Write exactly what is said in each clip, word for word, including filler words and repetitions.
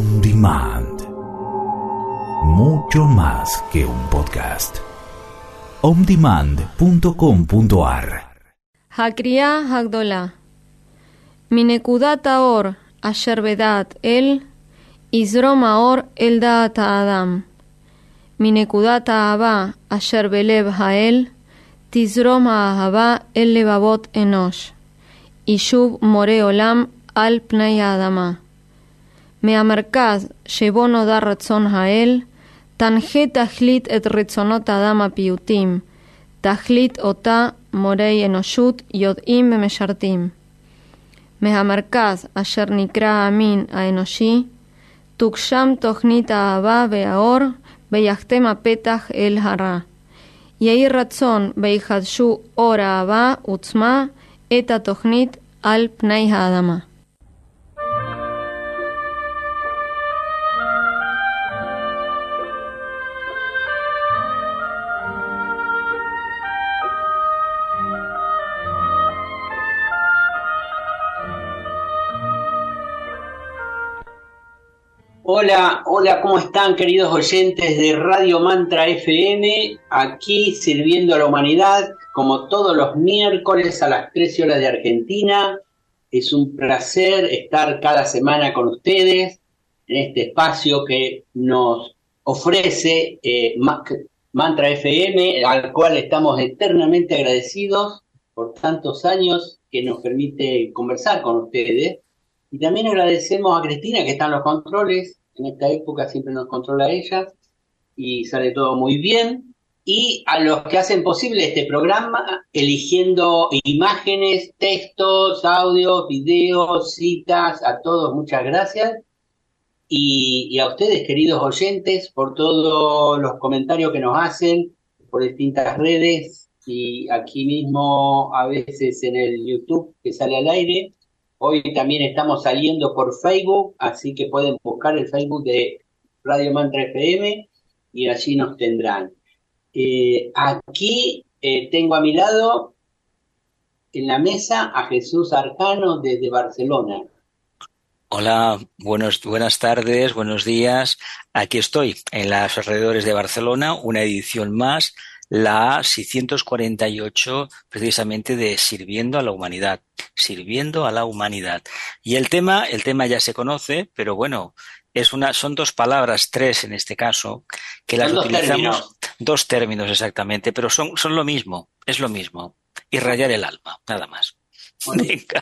On Demand. Mucho más que un podcast. on demand punto com punto a r. Hakriya Hagdola. Minekudat Aor Asher Bedat El Izrom Aor El Daat Adam. Minekudat Ahava Asher Belev Hael Tizrom Ahava El Levavot Enosh. Yishuv More Olam Al Pnei Adama. מהמרכז שבו נודע רצון האל, תנחה תכלית את רצונות האדם הפיוטים, תכלית אותה מורי אנושות יודעים ומשרתים. מהמרכז אשר נקרא המין האנושי, תוגשם תוכנית האהבה והאור, ויחתם הפתח אל הרע. יהי רצון ויחדשו אור האהבה עוצמה את התוכנית על פני האדמה. Hola, hola, ¿cómo están, queridos oyentes de Radio Mantra F M? Aquí sirviendo a la humanidad, como todos los miércoles a las trece horas de Argentina. Es un placer estar cada semana con ustedes en este espacio que nos ofrece eh, Mantra F M, al cual estamos eternamente agradecidos por tantos años que nos permite conversar con ustedes. Y también agradecemos a Cristina, que está en los controles. En esta época siempre nos controla ella y sale todo muy bien. Y a los que hacen posible este programa, eligiendo imágenes, textos, audios, videos, citas, a todos muchas gracias. Y, y a ustedes, queridos oyentes, por todos los comentarios que nos hacen por distintas redes y aquí mismo a veces en el YouTube que sale al aire. Hoy también estamos saliendo por Facebook, así que pueden buscar el Facebook de Radio Mantra F M y allí nos tendrán. Eh, aquí eh, tengo a mi lado en la mesa a Jesús Arcano desde Barcelona. Hola, buenos, buenas tardes, buenos días. Aquí estoy en los alrededores de Barcelona, una edición más, la seiscientos cuarenta y ocho, precisamente de Sirviendo a la Humanidad. Sirviendo a la Humanidad. Y el tema, el tema ya se conoce, pero bueno, es una, son dos palabras, tres en este caso, que las son dos utilizamos, términos. dos términos exactamente, pero son, son lo mismo, es lo mismo. Irradiar el alma, nada más. Bueno. Venga.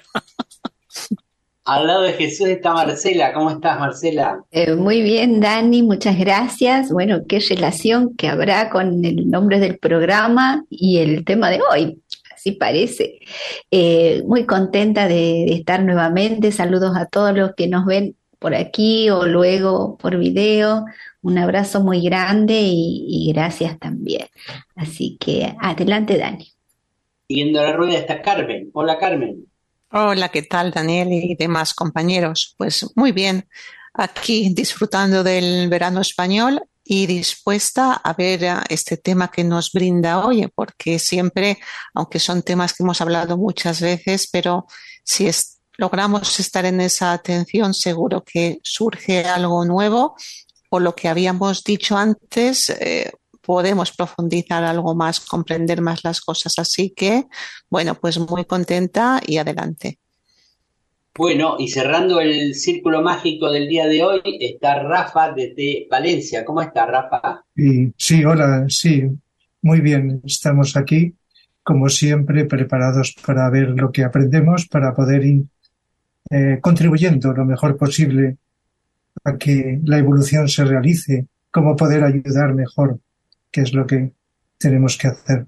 Al lado de Jesús está Marcela. ¿Cómo estás, Marcela? Eh, muy bien, Dani, muchas gracias. Bueno, qué relación que habrá con el nombre del programa y el tema de hoy, así parece. Eh, muy contenta de, de estar nuevamente. Saludos a todos los que nos ven por aquí o luego por video. Un abrazo muy grande y, y gracias también. Así que adelante, Dani. Siguiendo la rueda está Carmen. Hola, Carmen. Hola, ¿qué tal, Daniel y demás compañeros? Pues muy bien, aquí disfrutando del verano español y dispuesta a ver este tema que nos brinda hoy, porque siempre, aunque son temas que hemos hablado muchas veces, pero si es, logramos estar en esa atención, seguro que surge algo nuevo o lo que habíamos dicho antes, eh, podemos profundizar algo más, comprender más las cosas. Así que, bueno, pues muy contenta y adelante. Bueno, y cerrando el círculo mágico del día de hoy, está Rafa desde Valencia. ¿Cómo está, Rafa? Sí, sí, hola, sí, muy bien. Estamos aquí, como siempre, preparados para ver lo que aprendemos, para poder ir eh, contribuyendo lo mejor posible a que la evolución se realice, cómo poder ayudar mejor, que es lo que tenemos que hacer.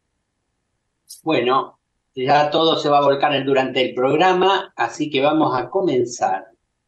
Bueno, ya todo se va a volcar durante el programa, así que vamos a comenzar.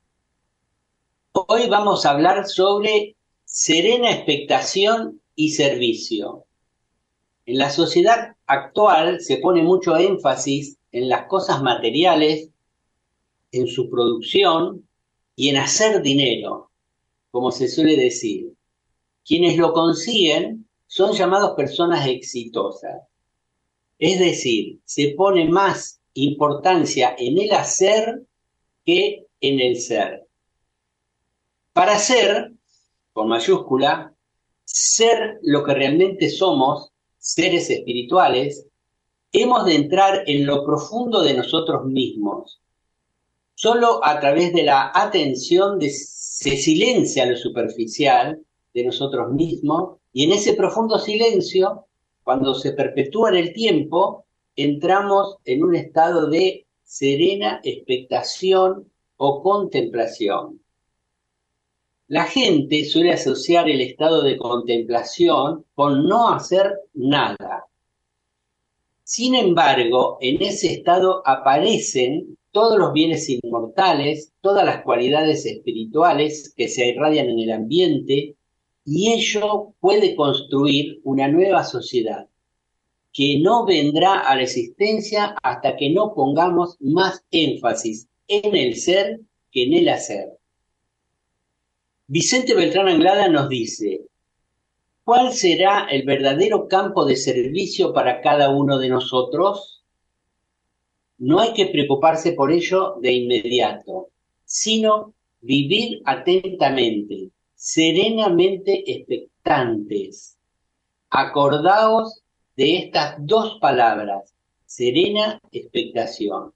Hoy vamos a hablar sobre serena expectación y servicio. En la sociedad actual se pone mucho énfasis en las cosas materiales, en su producción y en hacer dinero, como se suele decir. Quienes lo consiguen son llamados personas exitosas. Es decir, se pone más importancia en el hacer que en el ser. Para ser, con mayúscula, ser lo que realmente somos, seres espirituales, hemos de entrar en lo profundo de nosotros mismos. Solo a través de la atención de, se silencia lo superficial de nosotros mismos, y en ese profundo silencio, cuando se perpetúa en el tiempo, entramos en un estado de serena expectación o contemplación. La gente suele asociar el estado de contemplación con no hacer nada. Sin embargo, en ese estado aparecen todos los bienes inmortales, todas las cualidades espirituales que se irradian en el ambiente, y ello puede construir una nueva sociedad que no vendrá a la existencia hasta que no pongamos más énfasis en el ser que en el hacer. Vicente Beltrán Anglada nos dice: ¿cuál será el verdadero campo de servicio para cada uno de nosotros? No hay que preocuparse por ello de inmediato, sino vivir atentamente, serenamente expectantes. Acordaos de estas dos palabras, serena expectación.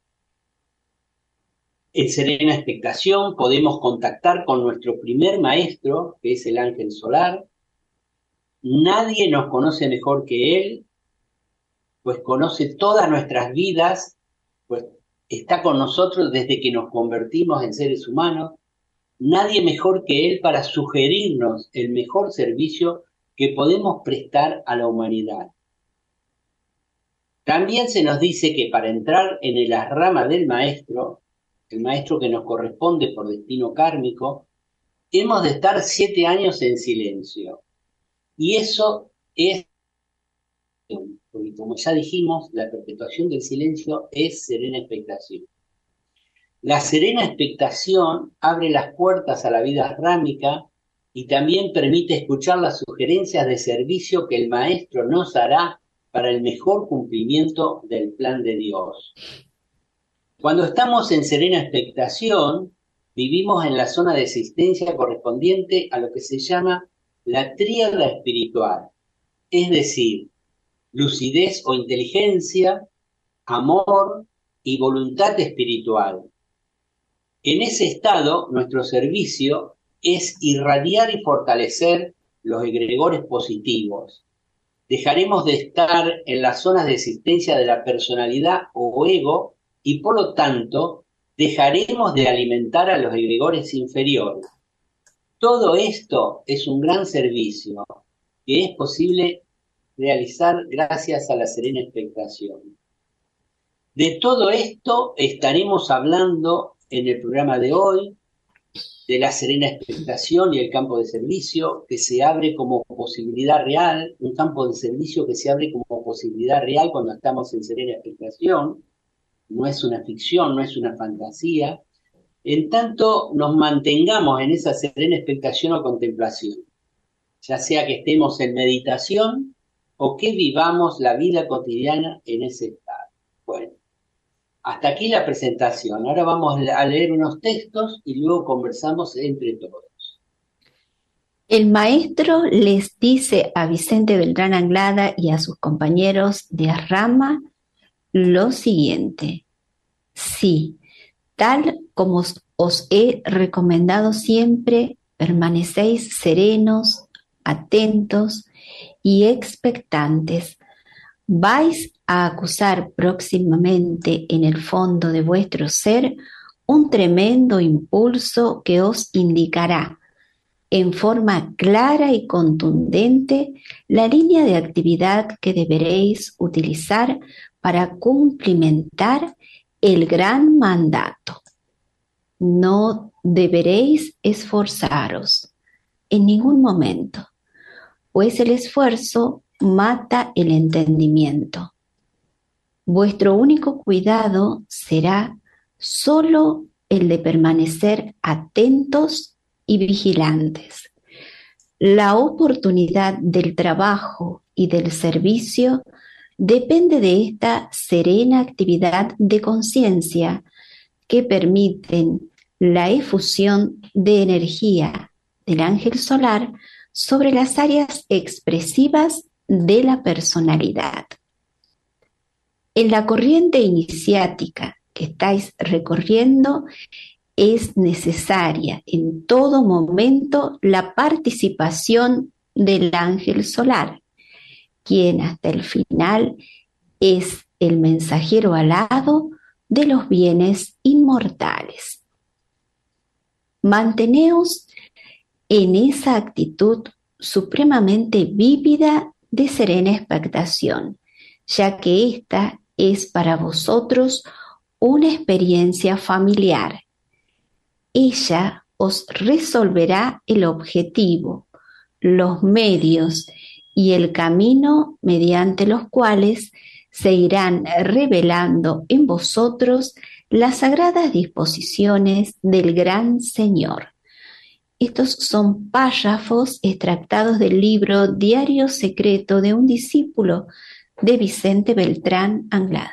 En serena expectación podemos contactar con nuestro primer maestro, que es el ángel solar. Nadie nos conoce mejor que él, pues conoce todas nuestras vidas, pues está con nosotros desde que nos convertimos en seres humanos. Nadie mejor que él para sugerirnos el mejor servicio que podemos prestar a la humanidad. También se nos dice que para entrar en la rama del maestro, el maestro que nos corresponde por destino kármico, hemos de estar siete años en silencio. Y eso es, porque como ya dijimos, la perpetuación del silencio es serena expectación. La serena expectación abre las puertas a la vida rámica y también permite escuchar las sugerencias de servicio que el maestro nos hará para el mejor cumplimiento del plan de Dios. Cuando estamos en serena expectación, vivimos en la zona de existencia correspondiente a lo que se llama la tríada espiritual, es decir, lucidez o inteligencia, amor y voluntad espiritual. En ese estado, nuestro servicio es irradiar y fortalecer los egregores positivos. Dejaremos de estar en las zonas de existencia de la personalidad o ego y, por lo tanto, dejaremos de alimentar a los egregores inferiores. Todo esto es un gran servicio que es posible realizar gracias a la serena expectación. De todo esto estaremos hablando en el programa de hoy, de la serena expectación y el campo de servicio que se abre como posibilidad real, un campo de servicio que se abre como posibilidad real cuando estamos en serena expectación. No es una ficción, no es una fantasía. En tanto nos mantengamos en esa serena expectación o contemplación, ya sea que estemos en meditación o que vivamos la vida cotidiana en ese estado. Bueno, hasta aquí la presentación. Ahora vamos a leer unos textos y luego conversamos entre todos. El maestro les dice a Vicente Beltrán Anglada y a sus compañeros de rama lo siguiente: sí, tal como os, os he recomendado siempre, permanecéis serenos, atentos y expectantes. Vais a acusar próximamente en el fondo de vuestro ser un tremendo impulso que os indicará en forma clara y contundente la línea de actividad que deberéis utilizar para cumplimentar el gran mandato. No deberéis esforzaros en ningún momento, pues el esfuerzo mata el entendimiento. Vuestro único cuidado será solo el de permanecer atentos y vigilantes. La oportunidad del trabajo y del servicio depende de esta serena actividad de conciencia que permiten la efusión de energía del ángel solar sobre las áreas expresivas de la personalidad. En la corriente iniciática que estáis recorriendo es necesaria en todo momento la participación del ángel solar, quien hasta el final es el mensajero alado de los bienes inmortales. Manteneos en esa actitud supremamente vívida de serena expectación, ya que esta es para vosotros una experiencia familiar. Ella os resolverá el objetivo, los medios y el camino mediante los cuales se irán revelando en vosotros las sagradas disposiciones del Gran Señor. Estos son párrafos extractados del libro Diario Secreto de un Discípulo de Vicente Beltrán Anglada.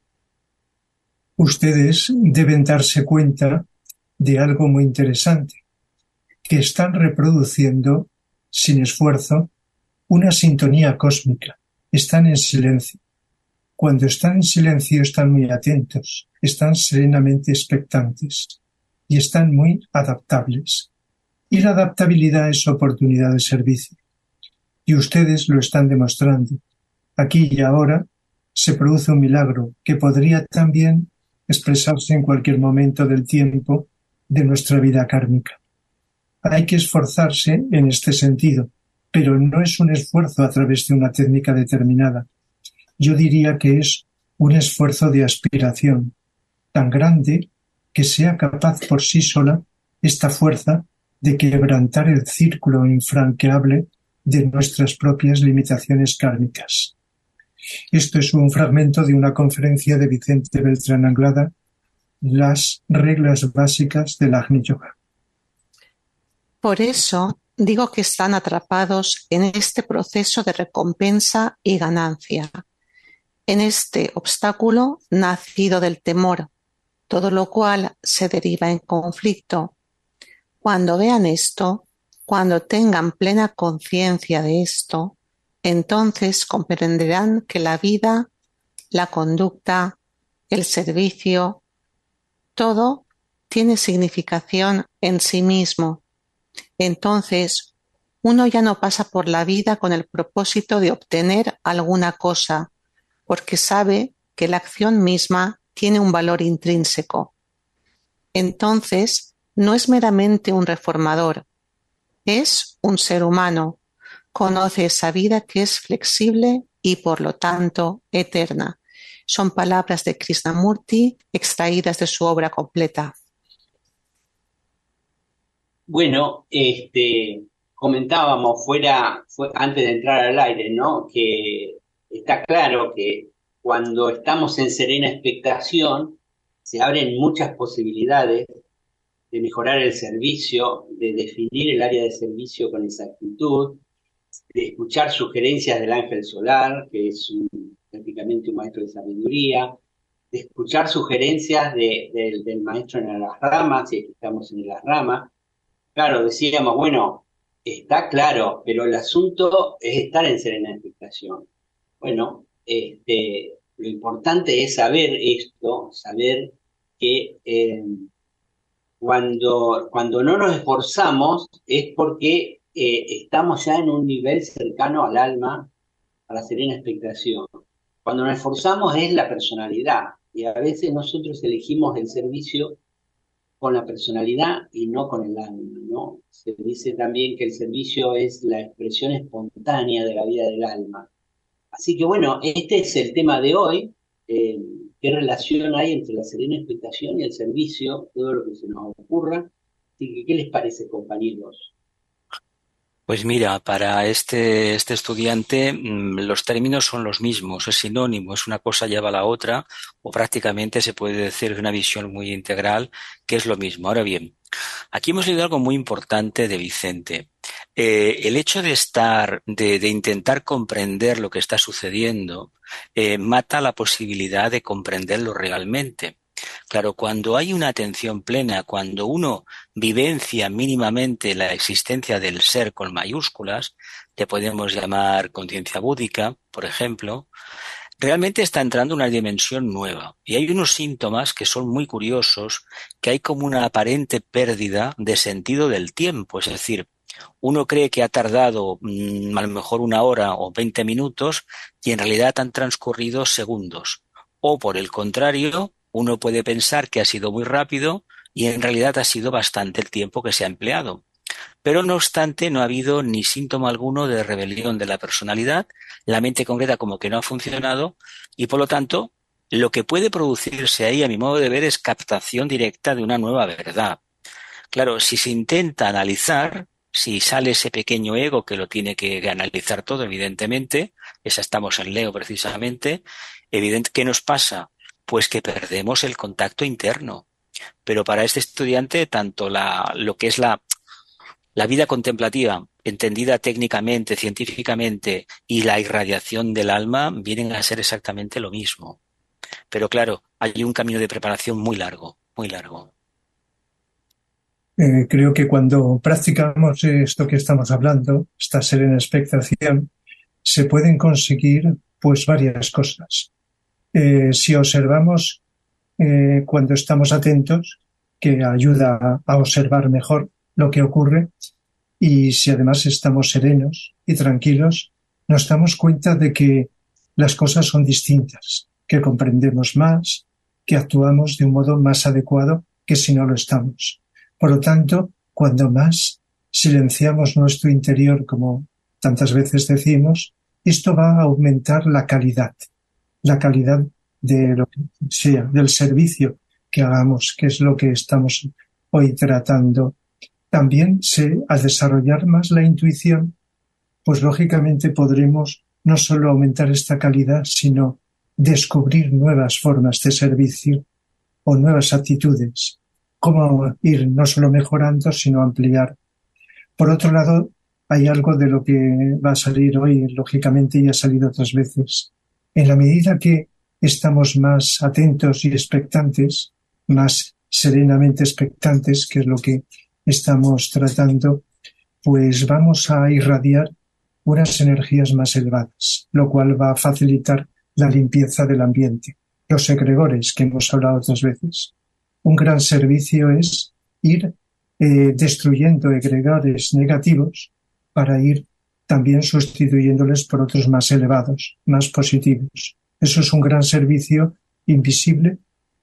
Ustedes deben darse cuenta de algo muy interesante, que están reproduciendo, sin esfuerzo, una sintonía cósmica. Están en silencio. Cuando están en silencio están muy atentos, están serenamente expectantes y están muy adaptables. Y la adaptabilidad es oportunidad de servicio. Y ustedes lo están demostrando. Aquí y ahora se produce un milagro que podría también expresarse en cualquier momento del tiempo de nuestra vida kármica. Hay que esforzarse en este sentido, pero no es un esfuerzo a través de una técnica determinada. Yo diría que es un esfuerzo de aspiración tan grande que sea capaz por sí sola esta fuerza de quebrantar el círculo infranqueable de nuestras propias limitaciones kármicas. Esto es un fragmento de una conferencia de Vicente Beltrán Anglada, Las reglas básicas del Agni Yoga. Por eso digo que están atrapados en este proceso de recompensa y ganancia, en este obstáculo nacido del temor, todo lo cual se deriva en conflicto. Cuando vean esto, cuando tengan plena conciencia de esto, entonces comprenderán que la vida, la conducta, el servicio, todo tiene significación en sí mismo. Entonces, uno ya no pasa por la vida con el propósito de obtener alguna cosa, porque sabe que la acción misma tiene un valor intrínseco. Entonces, no es meramente un reformador, es un ser humano. Conoce esa vida que es flexible y, por lo tanto, eterna. Son palabras de Krishnamurti extraídas de su obra completa. Bueno, este, comentábamos fuera, fue, antes de entrar al aire, ¿no? Que está claro que cuando estamos en serena expectación se abren muchas posibilidades de mejorar el servicio, de definir el área de servicio con exactitud, de escuchar sugerencias del ángel solar, que es un, prácticamente un maestro de sabiduría, de escuchar sugerencias de, de, del maestro en las ramas, si estamos en las ramas. Claro, decíamos, bueno, está claro, pero el asunto es estar en serena expectación. Bueno, este, lo importante es saber esto, saber que eh, cuando, cuando no nos esforzamos es porque eh, estamos ya en un nivel cercano al alma, a la serena expectación. Cuando nos esforzamos es la personalidad, y a veces nosotros elegimos el servicio con la personalidad y no con el alma, ¿no? Se dice también que el servicio es la expresión espontánea de la vida del alma. Así que bueno, este es el tema de hoy. Eh, ¿Qué relación hay entre la serena expectación y el servicio? Todo lo que se nos ocurra. Así que, ¿qué les parece, compañeros? Pues mira, para este, este estudiante mmm, los términos son los mismos, es sinónimo, es una cosa lleva a la otra, o prácticamente se puede decir de una visión muy integral, que es lo mismo. Ahora bien, aquí hemos leído algo muy importante de Vicente. Eh, el hecho de estar, de, de intentar comprender lo que está sucediendo, eh, mata la posibilidad de comprenderlo realmente. Claro, cuando hay una atención plena, cuando uno vivencia mínimamente la existencia del ser con mayúsculas, le podemos llamar conciencia búdica, por ejemplo, realmente está entrando en una dimensión nueva. Y hay unos síntomas que son muy curiosos, que hay como una aparente pérdida de sentido del tiempo. Es decir, uno cree que ha tardado mmm, a lo mejor una hora o veinte minutos y en realidad han transcurrido segundos. O por el contrario, uno puede pensar que ha sido muy rápido y en realidad ha sido bastante el tiempo que se ha empleado. Pero no obstante, no ha habido ni síntoma alguno de rebelión de la personalidad, la mente concreta como que no ha funcionado y por lo tanto lo que puede producirse ahí a mi modo de ver es captación directa de una nueva verdad. Claro, si se intenta analizar, si sale ese pequeño ego que lo tiene que analizar todo, evidentemente, esa estamos en Leo precisamente, evidente, ¿qué nos pasa? Pues que perdemos el contacto interno. Pero para este estudiante, tanto la, lo que es la, la vida contemplativa, entendida técnicamente, científicamente, y la irradiación del alma, vienen a ser exactamente lo mismo. Pero claro, hay un camino de preparación muy largo, muy largo. Eh, creo que cuando practicamos esto que estamos hablando, esta serena expectación, se pueden conseguir pues varias cosas. Eh, si observamos eh, cuando estamos atentos, que ayuda a, a observar mejor lo que ocurre, y si además estamos serenos y tranquilos, nos damos cuenta de que las cosas son distintas, que comprendemos más, que actuamos de un modo más adecuado que si no lo estamos. Por lo tanto, cuando más silenciamos nuestro interior, como tantas veces decimos, esto va a aumentar la calidad, la calidad de lo que sea, del servicio que hagamos, que es lo que estamos hoy tratando. También se, al desarrollar más la intuición, pues lógicamente podremos no solo aumentar esta calidad, sino descubrir nuevas formas de servicio o nuevas actitudes. Cómo ir no solo mejorando, sino ampliar. Por otro lado, hay algo de lo que va a salir hoy, lógicamente, y ha salido otras veces. En la medida que estamos más atentos y expectantes, más serenamente expectantes, que es lo que estamos tratando, pues vamos a irradiar unas energías más elevadas, lo cual va a facilitar la limpieza del ambiente. Los egregores que hemos hablado otras veces. Un gran servicio es ir eh, destruyendo egregores negativos para ir también sustituyéndoles por otros más elevados, más positivos. Eso es un gran servicio invisible,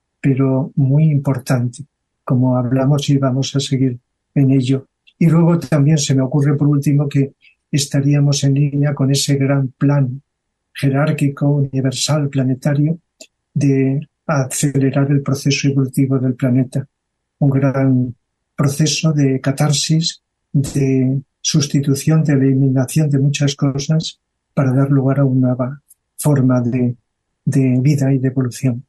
pero muy importante, como hablamos y vamos a seguir en ello. Y luego también se me ocurre por último que estaríamos en línea con ese gran plan jerárquico, universal, planetario, de acelerar el proceso evolutivo del planeta. Un gran proceso de catarsis, de sustitución, de eliminación de muchas cosas para dar lugar a una nueva forma de, de vida y de evolución.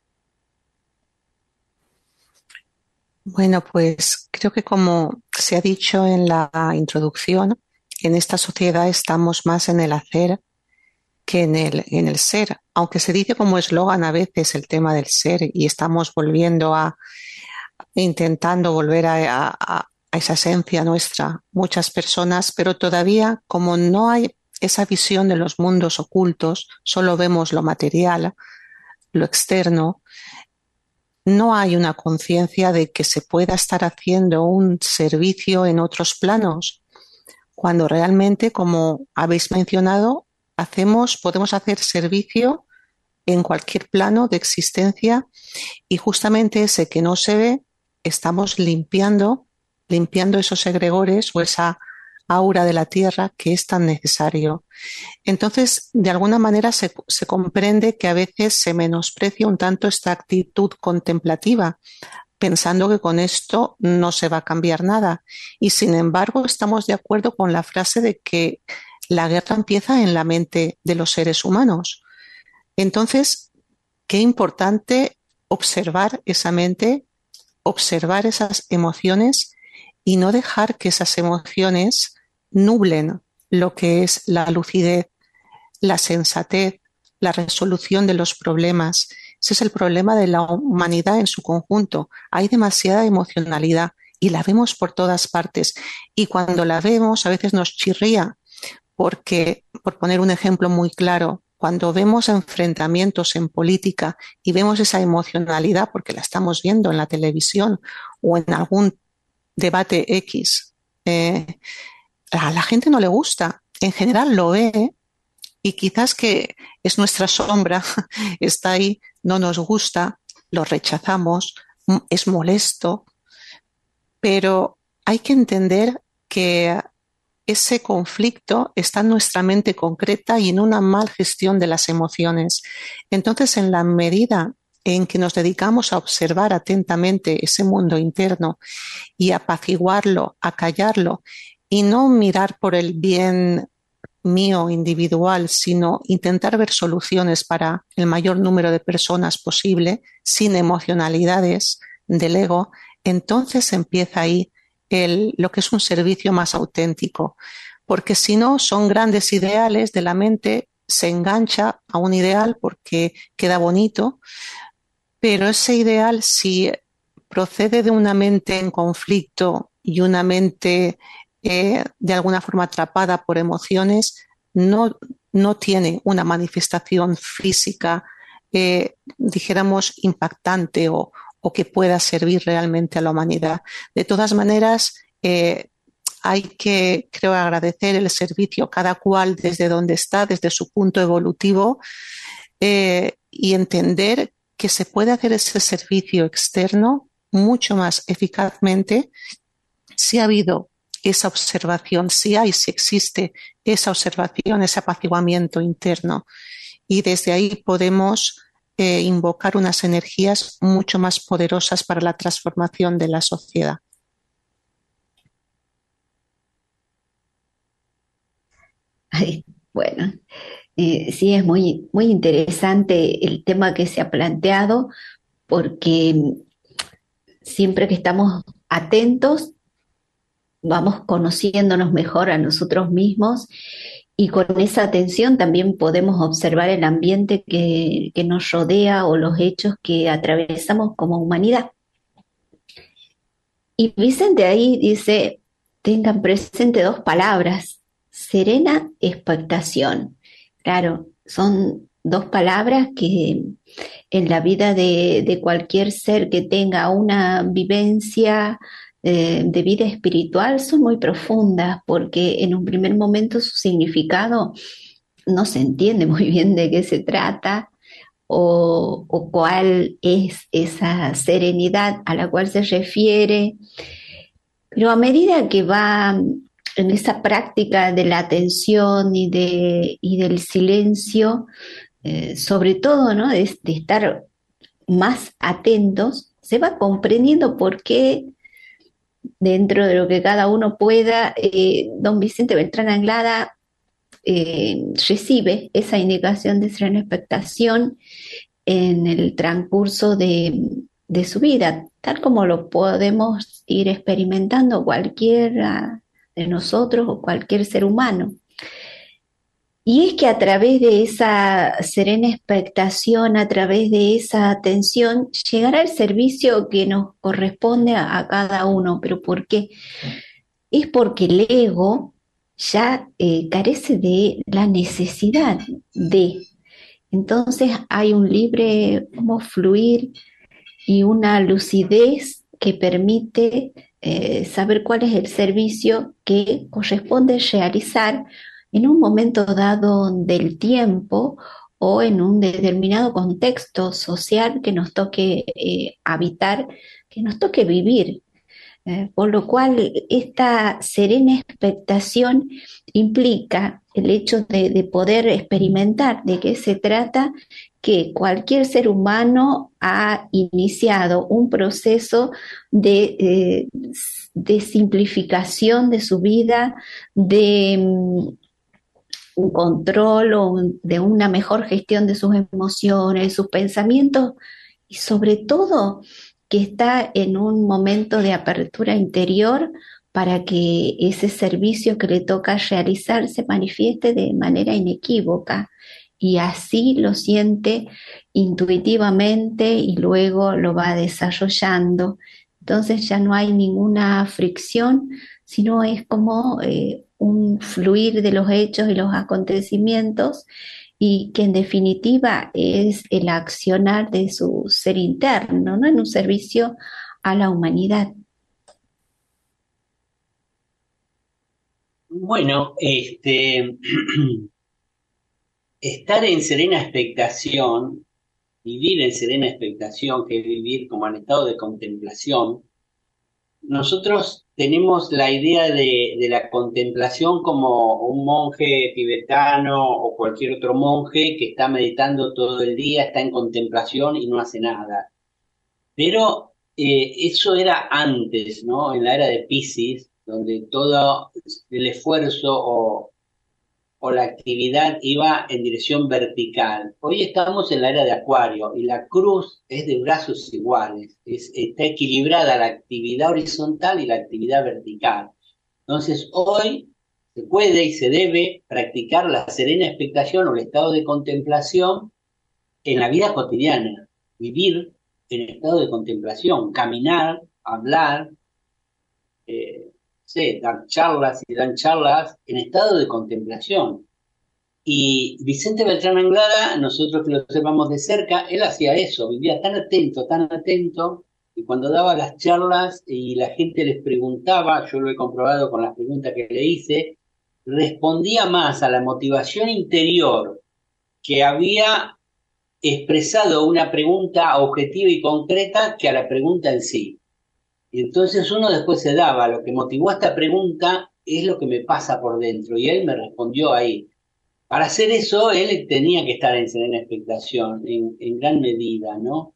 Bueno, pues creo que como se ha dicho en la introducción, en esta sociedad estamos más en el hacer que en el, en el ser, aunque se dice como eslogan a veces el tema del ser y estamos volviendo a, intentando volver a, a, a esa esencia nuestra, muchas personas, pero todavía como no hay esa visión de los mundos ocultos, solo vemos lo material, lo externo, no hay una conciencia de que se pueda estar haciendo un servicio en otros planos, cuando realmente, como habéis mencionado, hacemos, podemos hacer servicio en cualquier plano de existencia y justamente ese que no se ve, estamos limpiando, limpiando esos egregores o esa aura de la tierra que es tan necesario. Entonces, de alguna manera se, se comprende que a veces se menosprecia un tanto esta actitud contemplativa, pensando que con esto no se va a cambiar nada. Y sin embargo, estamos de acuerdo con la frase de que la guerra empieza en la mente de los seres humanos. Entonces, qué importante observar esa mente, observar esas emociones y no dejar que esas emociones nublen lo que es la lucidez, la sensatez, la resolución de los problemas, Ese es el problema de la humanidad en su conjunto. Hay demasiada emocionalidad y la vemos por todas partes. Y cuando la vemos, a veces nos chirría, porque, por poner un ejemplo muy claro, cuando vemos enfrentamientos en política y vemos esa emocionalidad, porque la estamos viendo en la televisión o en algún debate X, eh, a la gente no le gusta. En general lo ve y quizás que es nuestra sombra, está ahí, no nos gusta, lo rechazamos, es molesto, pero hay que entender que ese conflicto está en nuestra mente concreta y en una mal gestión de las emociones. Entonces, en la medida en que nos dedicamos a observar atentamente ese mundo interno y a apaciguarlo, a callarlo, y no mirar por el bien mío individual, sino intentar ver soluciones para el mayor número de personas posible, sin emocionalidades del ego, entonces empieza ahí el, lo que es un servicio más auténtico. Porque si no, son grandes ideales de la mente, se engancha a un ideal porque queda bonito, pero ese ideal, si procede de una mente en conflicto y una mente eh, de alguna forma atrapada por emociones, no, no tiene una manifestación física, eh, dijéramos, impactante o, o que pueda servir realmente a la humanidad. De todas maneras, eh, hay que, creo, agradecer el servicio, cada cual desde donde está, desde su punto evolutivo, eh, y entender que se puede hacer ese servicio externo mucho más eficazmente si ha habido esa observación, si hay, si existe esa observación, ese apaciguamiento interno. Y desde ahí podemos eh, invocar unas energías mucho más poderosas para la transformación de la sociedad. Ay, bueno, eh, sí, es muy, muy interesante el tema que se ha planteado, porque siempre que estamos atentos, vamos conociéndonos mejor a nosotros mismos y con esa atención también podemos observar el ambiente que, que nos rodea o los hechos que atravesamos como humanidad. Y Vicente ahí dice, tengan presente dos palabras, serena expectación. Claro, son dos palabras que en la vida de, de cualquier ser que tenga una vivencia eh, de vida espiritual son muy profundas, porque en un primer momento su significado no se entiende muy bien de qué se trata o, o cuál es esa serenidad a la cual se refiere. Pero a medida que va en esa práctica de la atención y, de, y del silencio, eh, sobre todo, ¿no?, de, de estar más atentos, se va comprendiendo por qué, dentro de lo que cada uno pueda, eh, don Vicente Beltrán Anglada eh, recibe esa indicación de serena expectación en el transcurso de, de su vida, tal como lo podemos ir experimentando cualquiera de nosotros o cualquier ser humano. Y es que a través de esa serena expectación, a través de esa atención, llegará el servicio que nos corresponde a, a cada uno. ¿Pero por qué? Es porque el ego ya eh, carece de la necesidad de. Entonces hay un libre como fluir y una lucidez que permite eh, saber cuál es el servicio que corresponde realizar en un momento dado del tiempo o en un determinado contexto social que nos toque eh, habitar, que nos toque vivir. Eh, por lo cual, esta serena expectación implica el hecho de, de poder experimentar de qué se trata, que cualquier ser humano ha iniciado un proceso de, eh, de simplificación de su vida, de um, un control o de una mejor gestión de sus emociones, sus pensamientos y sobre todo que está en un momento de apertura interior para que ese servicio que le toca realizar se manifieste de manera inequívoca y así lo siente intuitivamente y luego lo va desarrollando. Entonces ya no hay ninguna fricción, sino es como eh, un fluir de los hechos y los acontecimientos y que en definitiva es el accionar de su ser interno, ¿no? En un servicio a la humanidad. Bueno, este, estar en serena expectación, vivir en serena expectación, que es vivir como en estado de contemplación. Nosotros tenemos la idea de, de la contemplación como un monje tibetano o cualquier otro monje que está meditando todo el día, está en contemplación y no hace nada. Pero eh, eso era antes, ¿no? En la era de Piscis, donde todo el esfuerzo o, o la actividad iba en dirección vertical. Hoy estamos en la era de Acuario y la cruz es de brazos iguales, es, está equilibrada la actividad horizontal y la actividad vertical. Entonces hoy se puede y se debe practicar la serena expectación o el estado de contemplación en la vida cotidiana, vivir en estado de contemplación, caminar, hablar, eh, sí, dar charlas y dan charlas en estado de contemplación. Y Vicente Beltrán Anglada, nosotros que lo observamos de cerca, él hacía eso, vivía tan atento, tan atento, y cuando daba las charlas y la gente les preguntaba, yo lo he comprobado con las preguntas que le hice, respondía más a la motivación interior que había expresado una pregunta objetiva y concreta que a la pregunta en sí. Y entonces uno después se daba, lo que motivó esta pregunta es lo que me pasa por dentro, y él me respondió ahí. Para hacer eso, él tenía que estar en serena expectación, en, en gran medida, ¿no?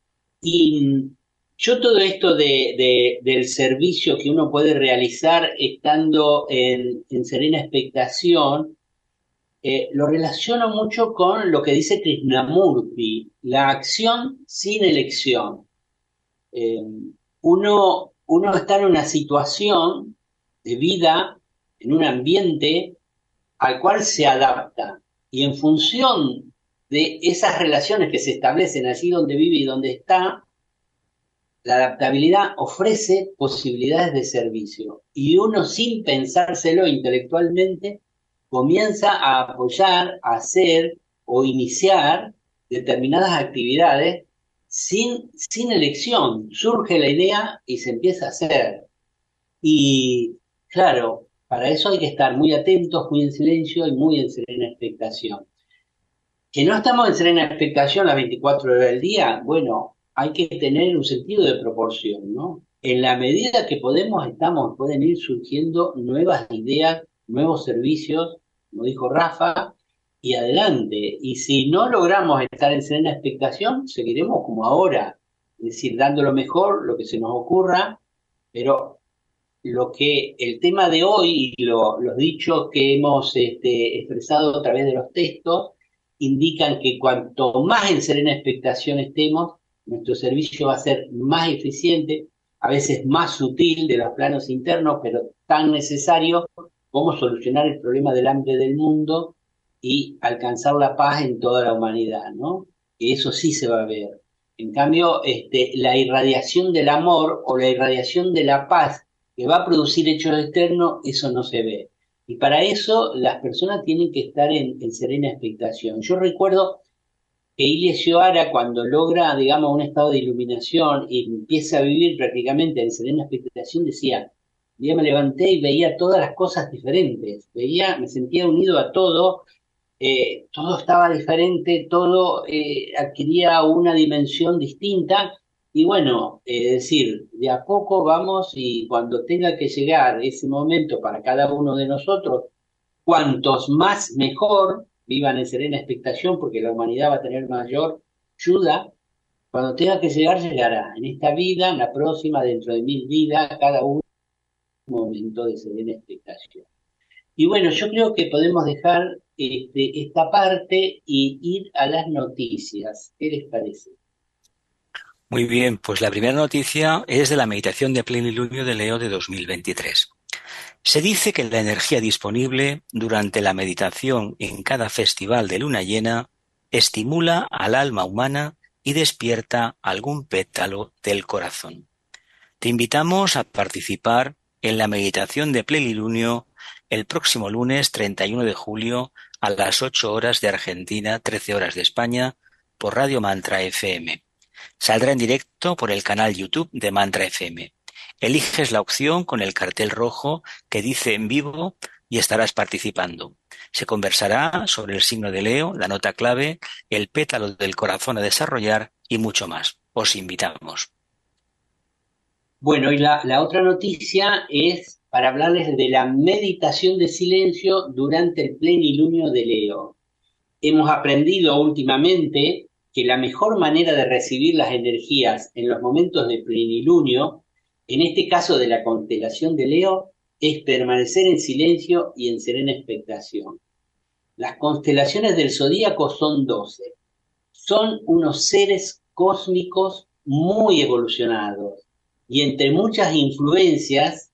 Y yo todo esto de, de, del servicio que uno puede realizar estando en, en serena expectación, eh, lo relaciono mucho con lo que dice Krishnamurti, la acción sin elección. Eh, uno, uno está en una situación de vida, en un ambiente al cual se adapta, y en función de esas relaciones que se establecen allí donde vive y donde está, la adaptabilidad ofrece posibilidades de servicio, y uno sin pensárselo intelectualmente comienza a apoyar, a hacer o iniciar determinadas actividades sin, sin elección. Surge la idea y se empieza a hacer. Y claro, para eso hay que estar muy atentos, muy en silencio y muy en serena expectación. Que no estamos en serena expectación las veinticuatro horas del día, bueno, hay que tener un sentido de proporción, ¿no? En la medida que podemos, estamos, pueden ir surgiendo nuevas ideas, nuevos servicios, como dijo Rafa, y adelante. Y si no logramos estar en serena expectación, seguiremos como ahora, es decir, dando lo mejor, lo que se nos ocurra, pero lo que el tema de hoy y lo, los dichos que hemos este, expresado a través de los textos indican que cuanto más en serena expectación estemos, nuestro servicio va a ser más eficiente, a veces más sutil de los planos internos, pero tan necesario como solucionar el problema del hambre del mundo y alcanzar la paz en toda la humanidad, ¿no? Y eso sí se va a ver. En cambio, este, la irradiación del amor o la irradiación de la paz que va a producir hechos externos, eso no se ve. Y para eso las personas tienen que estar en, en serena expectación. Yo recuerdo que Ilya Yoara, cuando logra, digamos, un estado de iluminación y empieza a vivir prácticamente en serena expectación, decía, un día me levanté y veía todas las cosas diferentes, veía, me sentía unido a todo, eh, todo estaba diferente, todo eh, adquiría una dimensión distinta. Y bueno, es eh, decir, de a poco vamos, y cuando tenga que llegar ese momento para cada uno de nosotros, cuantos más mejor, vivan en serena expectación, porque la humanidad va a tener mayor ayuda. Cuando tenga que llegar, llegará. En esta vida, en la próxima, dentro de mil vidas, cada uno un momento de serena expectación. Y bueno, yo creo que podemos dejar este, esta parte y ir a las noticias. ¿Qué les parece? Muy bien, pues la primera noticia es de la meditación de plenilunio de Leo de dos mil veintitrés. Se dice que la energía disponible durante la meditación en cada festival de luna llena estimula al alma humana y despierta algún pétalo del corazón. Te invitamos a participar en la meditación de plenilunio el próximo lunes treinta y uno de julio a las ocho horas de Argentina, trece horas de España, por Radio Mantra F M. Saldrá en directo por el canal YouTube de Mantra F M. Eliges la opción con el cartel rojo que dice en vivo y estarás participando. Se conversará sobre el signo de Leo, la nota clave, el pétalo del corazón a desarrollar y mucho más. Os invitamos. Bueno, y la, la otra noticia es para hablarles de la meditación de silencio durante el plenilunio de Leo. Hemos aprendido últimamente que la mejor manera de recibir las energías en los momentos de plenilunio, en este caso de la constelación de Leo, es permanecer en silencio y en serena expectación. Las constelaciones del zodíaco son doce. Son unos seres cósmicos muy evolucionados y entre muchas influencias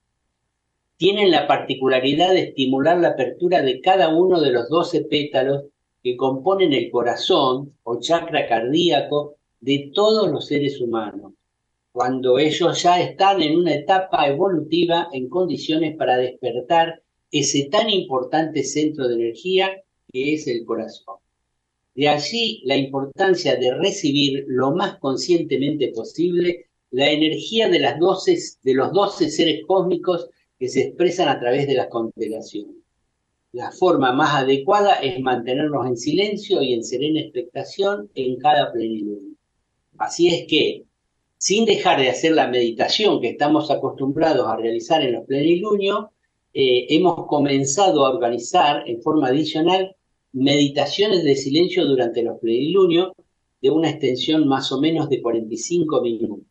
tienen la particularidad de estimular la apertura de cada uno de los doce pétalos que componen el corazón o chakra cardíaco de todos los seres humanos, cuando ellos ya están en una etapa evolutiva en condiciones para despertar ese tan importante centro de energía que es el corazón. De allí la importancia de recibir lo más conscientemente posible la energía de, las doce, de los doce seres cósmicos que se expresan a través de las constelaciones. La forma más adecuada es mantenernos en silencio y en serena expectación en cada plenilunio. Así es que, sin dejar de hacer la meditación que estamos acostumbrados a realizar en los plenilunios, eh, hemos comenzado a organizar en forma adicional meditaciones de silencio durante los plenilunios de una extensión más o menos de cuarenta y cinco minutos.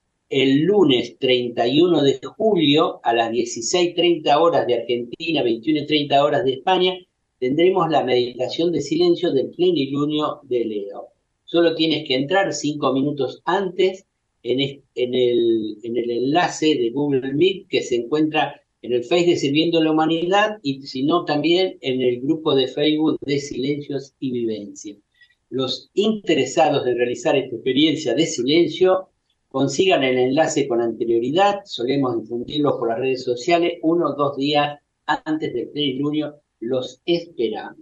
El lunes treinta y uno de julio a las dieciséis treinta horas de Argentina, veintiuna treinta horas de España, tendremos la meditación de silencio del plenilunio de Leo. Solo tienes que entrar cinco minutos antes en, es, en, el, en el enlace de Google Meet que se encuentra en el Face de Sirviendo a la Humanidad y si no también en el grupo de Facebook de Silencios y Vivencia. Los interesados en realizar esta experiencia de silencio consigan el enlace con anterioridad, solemos difundirlo por las redes sociales uno o dos días antes del plenilunio, los esperamos.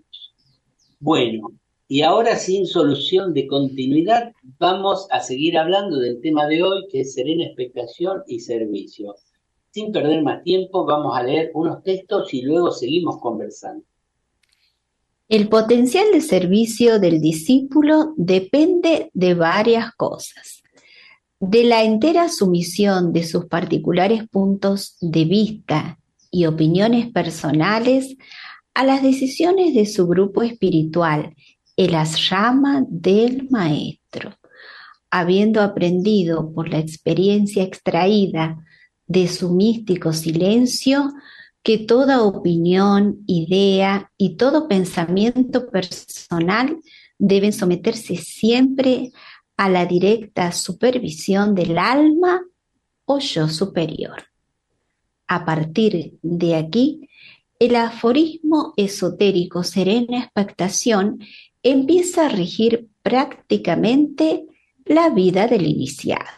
Bueno, y ahora sin solución de continuidad, vamos a seguir hablando del tema de hoy, que es serena expectación y servicio. Sin perder más tiempo, vamos a leer unos textos y luego seguimos conversando. El potencial de servicio del discípulo depende de varias cosas. De la entera sumisión de sus particulares puntos de vista y opiniones personales a las decisiones de su grupo espiritual, el ashrama del maestro, habiendo aprendido por la experiencia extraída de su místico silencio que toda opinión, idea y todo pensamiento personal deben someterse siempre a la directa supervisión del alma o yo superior. A partir de aquí, el aforismo esotérico serena expectación empieza a regir prácticamente la vida del iniciado.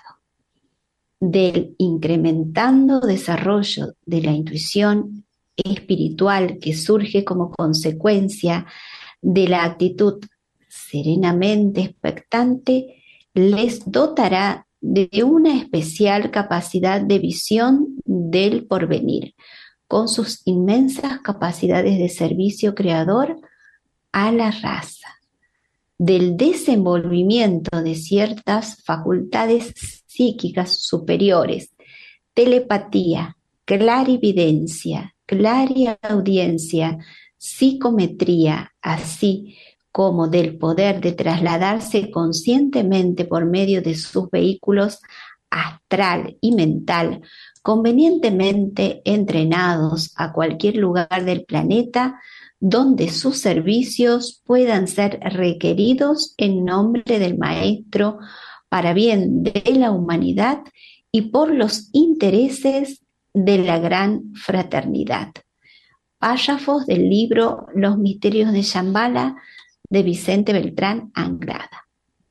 Del incrementando desarrollo de la intuición espiritual que surge como consecuencia de la actitud serenamente expectante, les dotará de una especial capacidad de visión del porvenir, con sus inmensas capacidades de servicio creador a la raza, del desenvolvimiento de ciertas facultades psíquicas superiores, telepatía, clarividencia, clariaudiencia, psicometría, así como del poder de trasladarse conscientemente por medio de sus vehículos astral y mental, convenientemente entrenados a cualquier lugar del planeta donde sus servicios puedan ser requeridos en nombre del Maestro para bien de la humanidad y por los intereses de la gran fraternidad. Párrafos del libro Los misterios de Shambhala de Vicente Beltrán Anglada.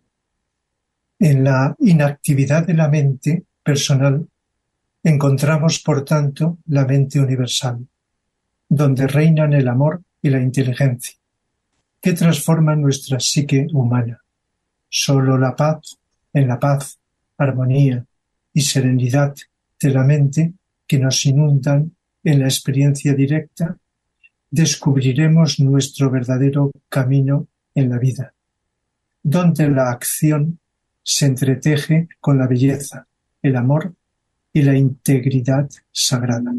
En la inactividad de la mente personal encontramos, por tanto, la mente universal, donde reinan el amor y la inteligencia, que transforman nuestra psique humana. Solo la paz, en la paz, armonía y serenidad de la mente que nos inundan en la experiencia directa, descubriremos nuestro verdadero camino en la vida, donde la acción se entreteje con la belleza, el amor y la integridad sagrada.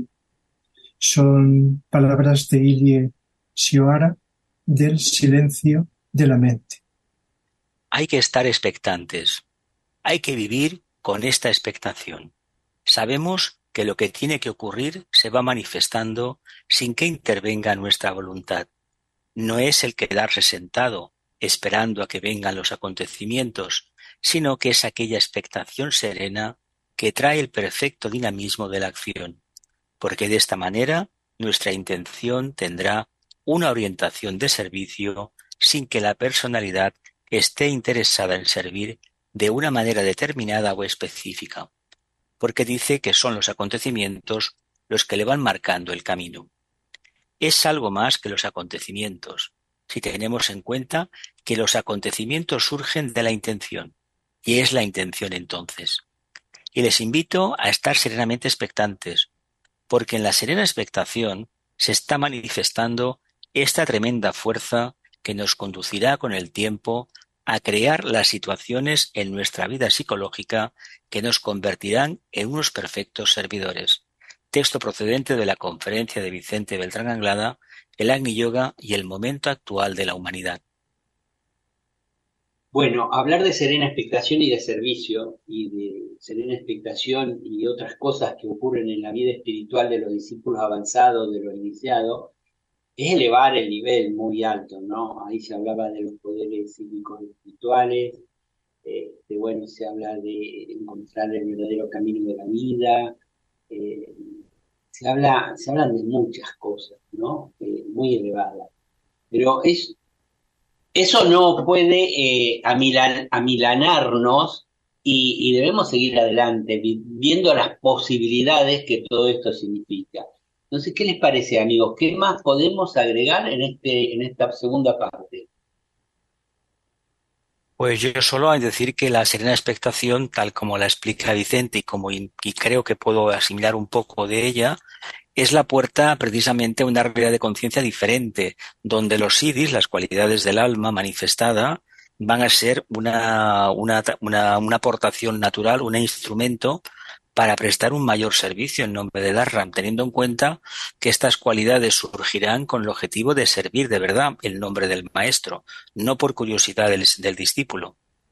Son palabras de Ilie Sioara del silencio de la mente. Hay que estar expectantes. Hay que vivir con esta expectación. Sabemos que lo que tiene que ocurrir se va manifestando sin que intervenga nuestra voluntad. No es el quedarse sentado, esperando a que vengan los acontecimientos, sino que es aquella expectación serena que trae el perfecto dinamismo de la acción, porque de esta manera nuestra intención tendrá una orientación de servicio sin que la personalidad esté interesada en servir de una manera determinada o específica, porque dice que son los acontecimientos los que le van marcando el camino. Es algo más que los acontecimientos, si tenemos en cuenta que los acontecimientos surgen de la intención, y es la intención entonces. Y les invito a estar serenamente expectantes, porque en la serena expectación se está manifestando esta tremenda fuerza que nos conducirá con el tiempo a crear las situaciones en nuestra vida psicológica que nos convertirán en unos perfectos servidores. Texto procedente de la conferencia de Vicente Beltrán Anglada, el Agni Yoga y el momento actual de la humanidad. Bueno, hablar de serena expectación y de servicio, y de serena expectación y otras cosas que ocurren en la vida espiritual de los discípulos avanzados, de los iniciados, es elevar el nivel muy alto, ¿no? Ahí se hablaba de los poderes psíquicos espirituales, eh, de bueno, se habla de encontrar el verdadero camino de la vida, eh, se habla, se hablan de muchas cosas, ¿no? Eh, muy elevadas. Pero es, eso no puede eh, amilan, amilanarnos y, y debemos seguir adelante, vi, viendo las posibilidades que todo esto significa. Entonces, ¿qué les parece, amigos? ¿Qué más podemos agregar en este en esta segunda parte? Pues yo solo hay que decir que la serena expectación, tal como la explica Vicente y como y creo que puedo asimilar un poco de ella, es la puerta precisamente a una realidad de conciencia diferente, donde los siddhis, las cualidades del alma manifestada, van a ser una, una, una, una aportación natural, un instrumento para prestar un mayor servicio en nombre de Dharma, teniendo en cuenta que estas cualidades surgirán con el objetivo de servir de verdad el nombre del maestro, no por curiosidad del, del discípulo.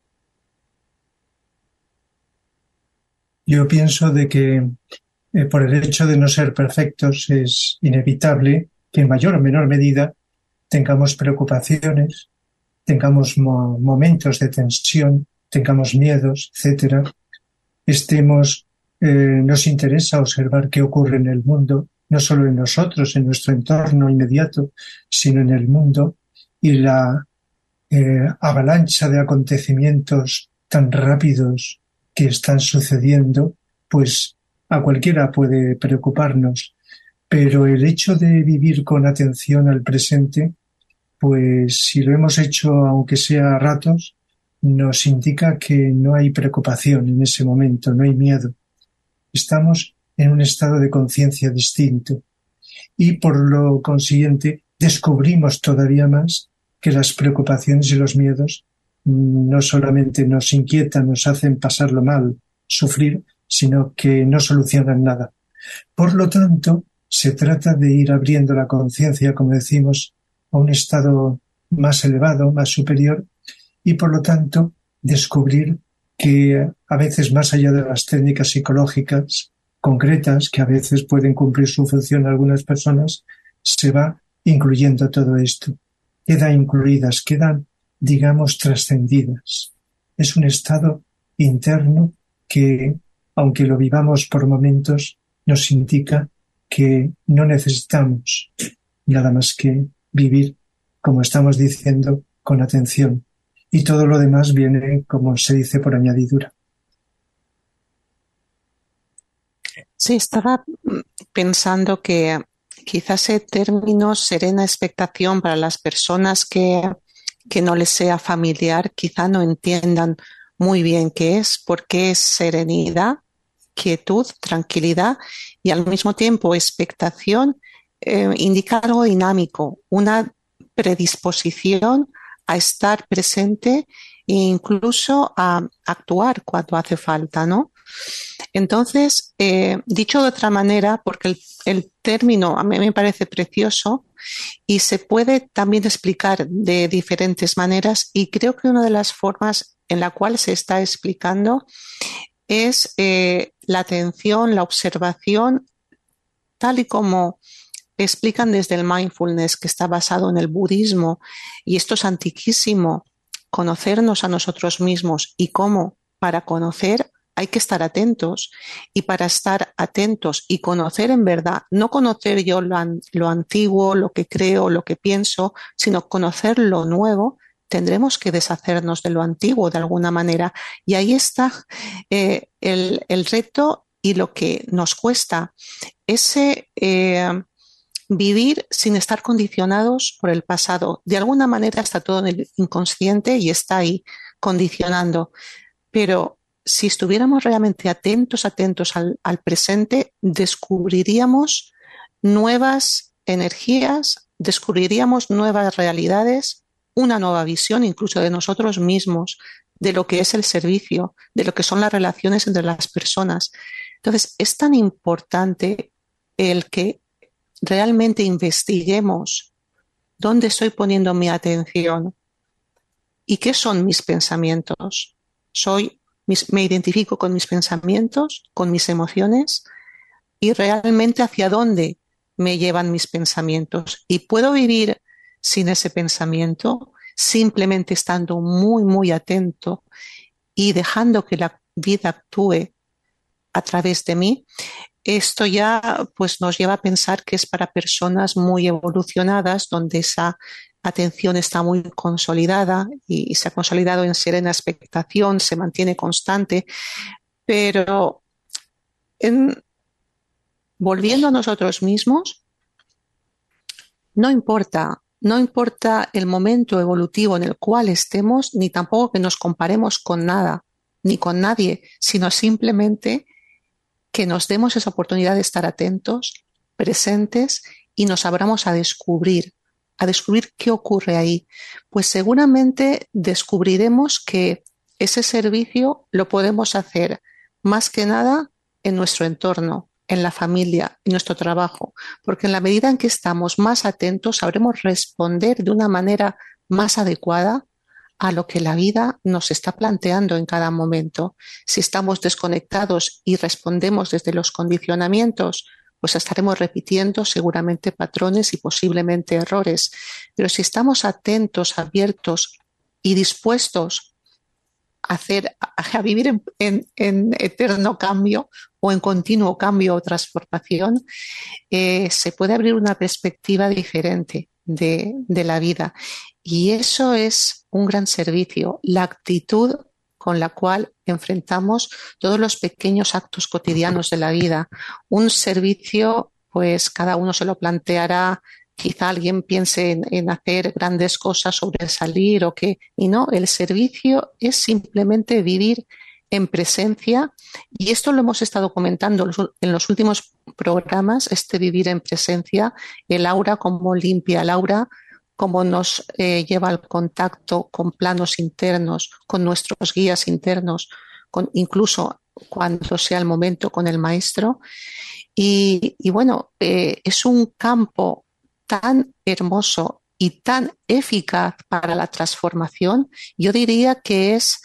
Yo pienso de que eh, por el hecho de no ser perfectos es inevitable que en mayor o menor medida tengamos preocupaciones, tengamos mo- momentos de tensión, tengamos miedos, etcétera. Estemos Eh, nos interesa observar qué ocurre en el mundo, no solo en nosotros, en nuestro entorno inmediato, sino en el mundo, y la eh, avalancha de acontecimientos tan rápidos que están sucediendo, pues a cualquiera puede preocuparnos, pero el hecho de vivir con atención al presente, pues si lo hemos hecho aunque sea a ratos, nos indica que no hay preocupación en ese momento, no hay miedo. Estamos en un estado de conciencia distinto y por lo consiguiente descubrimos todavía más que las preocupaciones y los miedos no solamente nos inquietan, nos hacen pasarlo mal, sufrir, sino que no solucionan nada. Por lo tanto, se trata de ir abriendo la conciencia, como decimos, a un estado más elevado, más superior, y por lo tanto descubrir que a veces más allá de las técnicas psicológicas concretas, que a veces pueden cumplir su función algunas personas, se va incluyendo todo esto. Queda incluidas, quedan, digamos, trascendidas. Es un estado interno que, aunque lo vivamos por momentos, nos indica que no necesitamos nada más que vivir, como estamos diciendo, con atención. Y todo lo demás viene, como se dice, por añadidura. Sí, estaba pensando que quizás el término serena expectación para las personas que, que no les sea familiar, quizá no entiendan muy bien qué es, porque es serenidad, quietud, tranquilidad y al mismo tiempo expectación eh, indica algo dinámico, una predisposición a estar presente e incluso a actuar cuando hace falta, ¿no? Entonces, eh, dicho de otra manera, porque el, el término a mí me parece precioso y se puede también explicar de diferentes maneras, y creo que una de las formas en la cual se está explicando es eh, la atención, la observación, tal y como explican desde el mindfulness, que está basado en el budismo, y esto es antiquísimo, conocernos a nosotros mismos y cómo para conocer hay que estar atentos, y para estar atentos y conocer en verdad, no conocer yo lo, an lo antiguo, lo que creo, lo que pienso, sino conocer lo nuevo, tendremos que deshacernos de lo antiguo de alguna manera. Y ahí está eh, el, el reto y lo que nos cuesta, ese eh, vivir sin estar condicionados por el pasado. De alguna manera está todo en el inconsciente y está ahí condicionando. Pero si estuviéramos realmente atentos, atentos al, al presente, descubriríamos nuevas energías, descubriríamos nuevas realidades, una nueva visión incluso de nosotros mismos, de lo que es el servicio, de lo que son las relaciones entre las personas. Entonces, es tan importante el que realmente investiguemos dónde estoy poniendo mi atención y qué son mis pensamientos. Soy, mis, me identifico con mis pensamientos, con mis emociones y realmente hacia dónde me llevan mis pensamientos. Y puedo vivir sin ese pensamiento, simplemente estando muy, muy atento y dejando que la vida actúe a través de mí. Esto ya pues nos lleva a pensar que es para personas muy evolucionadas, donde esa atención está muy consolidada y, y se ha consolidado en serena expectación, se mantiene constante, pero en, volviendo a nosotros mismos, no importa, no importa el momento evolutivo en el cual estemos, ni tampoco que nos comparemos con nada, ni con nadie, sino simplemente que nos demos esa oportunidad de estar atentos, presentes y nos abramos a descubrir, a descubrir qué ocurre ahí. Pues seguramente descubriremos que ese servicio lo podemos hacer más que nada en nuestro entorno, en la familia, en nuestro trabajo, porque en la medida en que estamos más atentos, sabremos responder de una manera más adecuada a lo que la vida nos está planteando en cada momento. Si estamos desconectados y respondemos desde los condicionamientos, pues estaremos repitiendo seguramente patrones y posiblemente errores. Pero si estamos atentos, abiertos y dispuestos a, hacer, a vivir en, en, en eterno cambio o en continuo cambio o transformación, eh, se puede abrir una perspectiva diferente de, de la vida. Y eso es un gran servicio, la actitud con la cual enfrentamos todos los pequeños actos cotidianos de la vida. Un servicio, pues cada uno se lo planteará, quizá alguien piense en, en hacer grandes cosas, sobresalir o qué, y no, el servicio es simplemente vivir en presencia, y esto lo hemos estado comentando en los últimos programas, este vivir en presencia, el aura, cómo limpia el aura, cómo nos eh, lleva al contacto con planos internos, con nuestros guías internos, con, incluso cuando sea el momento con el maestro. Y, y bueno, eh, es un campo tan hermoso y tan eficaz para la transformación. Yo diría que es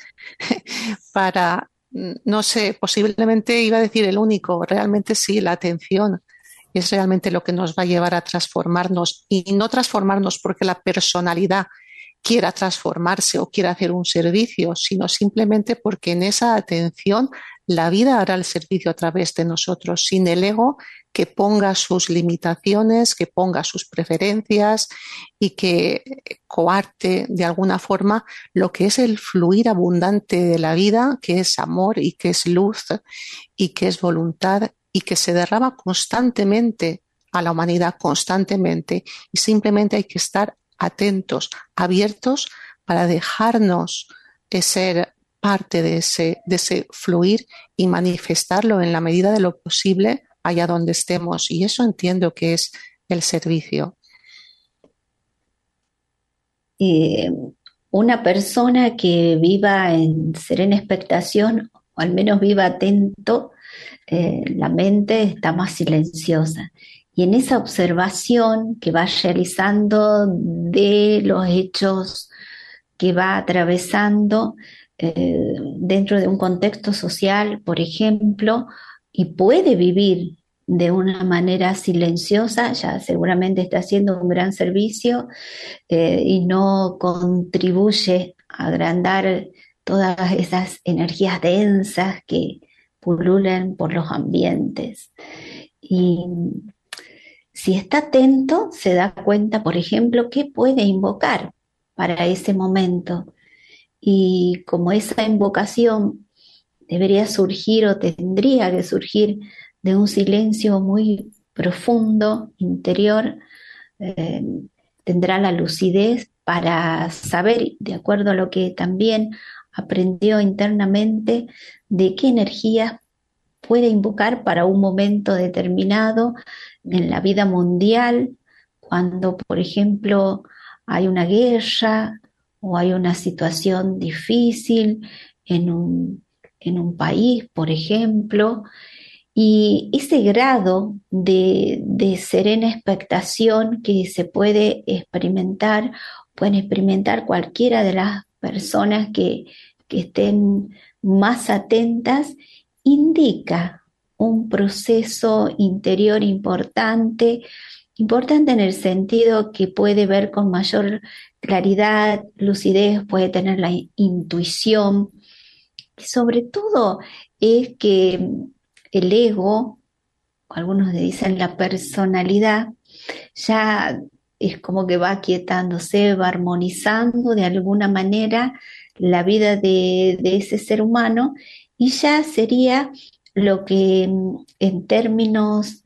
para, no sé, posiblemente iba a decir el único, realmente sí, la atención es realmente lo que nos va a llevar a transformarnos, y no transformarnos porque la personalidad quiera transformarse o quiera hacer un servicio, sino simplemente porque en esa atención la vida hará el servicio a través de nosotros, sin el ego que ponga sus limitaciones, que ponga sus preferencias y que coarte de alguna forma lo que es el fluir abundante de la vida, que es amor y que es luz y que es voluntad y que se derrama constantemente a la humanidad, constantemente, y simplemente hay que estar atentos, abiertos para dejarnos de ser parte de ese, de ese fluir y manifestarlo en la medida de lo posible allá donde estemos. Y eso entiendo que es el servicio. Eh, una persona que viva en serena expectación, o al menos viva atento, eh, la mente está más silenciosa. Y en esa observación que va realizando de los hechos que va atravesando eh, dentro de un contexto social, por ejemplo, y puede vivir de una manera silenciosa, ya seguramente está haciendo un gran servicio eh, y no contribuye a agrandar todas esas energías densas que pululan por los ambientes. Y si está atento, se da cuenta, por ejemplo, qué puede invocar para ese momento. Y como esa invocación debería surgir o tendría que surgir de un silencio muy profundo, interior, eh, tendrá la lucidez para saber, de acuerdo a lo que también aprendió internamente, de qué energías puede invocar para un momento determinado en la vida mundial, cuando, por ejemplo, hay una guerra o hay una situación difícil en un, en un país, por ejemplo, y ese grado de, de serena expectación que se puede experimentar, pueden experimentar cualquiera de las personas que, que estén más atentas, indica un proceso interior importante, importante en el sentido que puede ver con mayor claridad, lucidez, puede tener la intuición, y sobre todo es que el ego, algunos le dicen la personalidad, ya es como que va aquietándose, va armonizando de alguna manera la vida de, de ese ser humano, y ya sería lo que en términos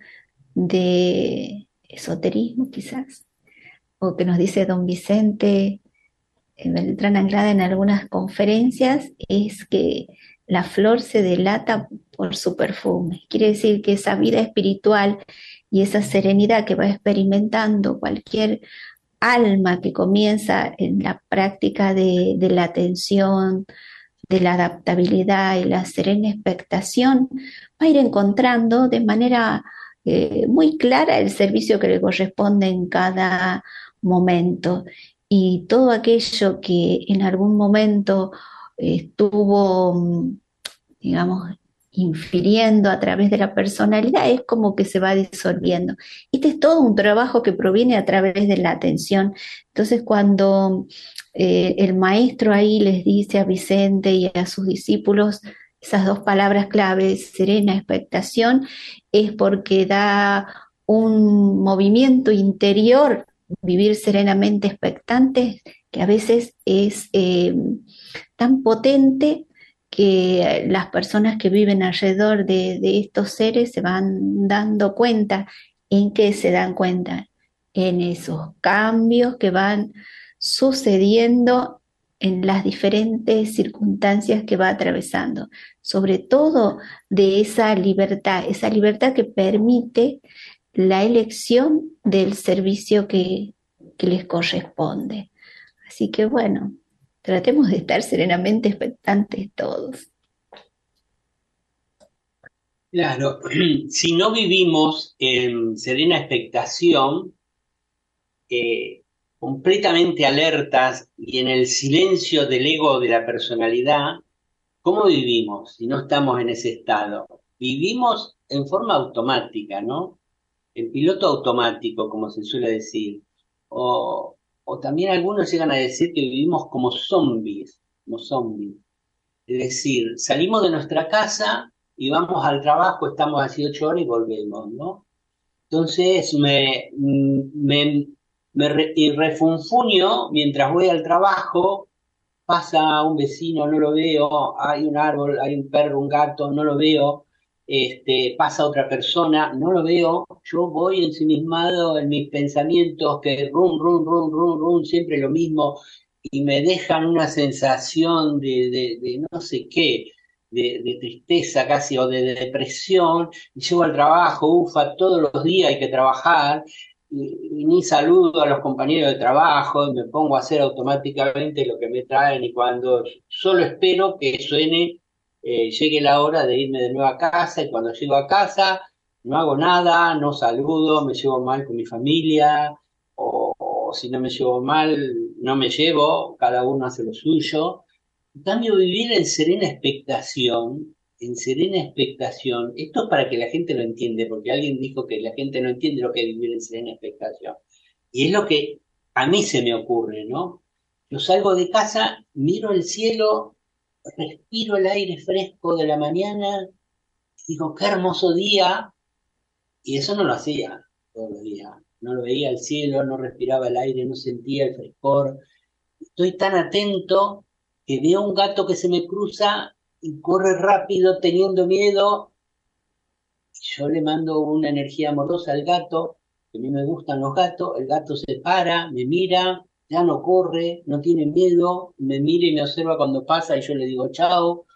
de esoterismo quizás, o que nos dice don Vicente Beltrán Anglada en algunas conferencias, es que la flor se delata por su perfume. Quiere decir que esa vida espiritual y esa serenidad que va experimentando cualquier alma que comienza en la práctica de, de la atención, de la adaptabilidad y la serena expectación, va a ir encontrando de manera eh, muy clara el servicio que le corresponde en cada momento. Y todo aquello que en algún momento estuvo, digamos, infiriendo a través de la personalidad, es como que se va disolviendo. Este es todo un trabajo que proviene a través de la atención. Entonces, cuando eh, el maestro ahí les dice a Vicente y a sus discípulos esas dos palabras claves, serena expectación, es porque da un movimiento interior, vivir serenamente expectantes, que a veces es eh, tan potente que las personas que viven alrededor de, de estos seres se van dando cuenta. ¿En qué se dan cuenta? En esos cambios que van sucediendo en las diferentes circunstancias que va atravesando, sobre todo de esa libertad, esa libertad que permite la elección del servicio que, que les corresponde. Así que bueno, tratemos de estar serenamente expectantes todos. Claro, si no vivimos en serena expectación, eh, completamente alertas y en el silencio del ego de la personalidad, ¿cómo vivimos si no estamos en ese estado? Vivimos en forma automática, ¿no? El piloto automático, como se suele decir, o o también algunos llegan a decir que vivimos como zombies, como zombies. Es decir, salimos de nuestra casa y vamos al trabajo, estamos así ocho horas y volvemos, ¿no? Entonces me, me, me re, y refunfuño mientras voy al trabajo, pasa un vecino, no lo veo, hay un árbol, hay un perro, un gato, no lo veo, este, pasa otra persona, no lo veo, yo voy ensimismado en mis pensamientos que rum, rum, rum, rum, rum, siempre lo mismo, y me dejan una sensación de, de, de no sé qué, de, de tristeza casi o de, de depresión, y llego al trabajo, ufa, todos los días hay que trabajar, y, y ni saludo a los compañeros de trabajo, me pongo a hacer automáticamente lo que me traen y cuando solo espero que suene, eh, llegue la hora de irme de nuevo a casa y cuando llego a casa no hago nada, no saludo, me llevo mal con mi familia o, o si no me llevo mal, no me llevo, cada uno hace lo suyo. En cambio, vivir en serena expectación, en serena expectación, esto es para que la gente lo entiende, porque alguien dijo que la gente no entiende lo que es vivir en serena expectación. Y es lo que a mí se me ocurre, ¿no? Yo salgo de casa, miro el cielo, respiro el aire fresco de la mañana, digo, qué hermoso día, y eso no lo hacía todos los días. No lo veía el cielo, no respiraba el aire, no sentía el frescor. Estoy tan atento que veo un gato que se me cruza y corre rápido teniendo miedo. Yo le mando una energía amorosa al gato, que a mí me gustan los gatos, el gato se para, me mira, ya no corre, no tiene miedo, me mira y me observa cuando pasa y yo le digo chao.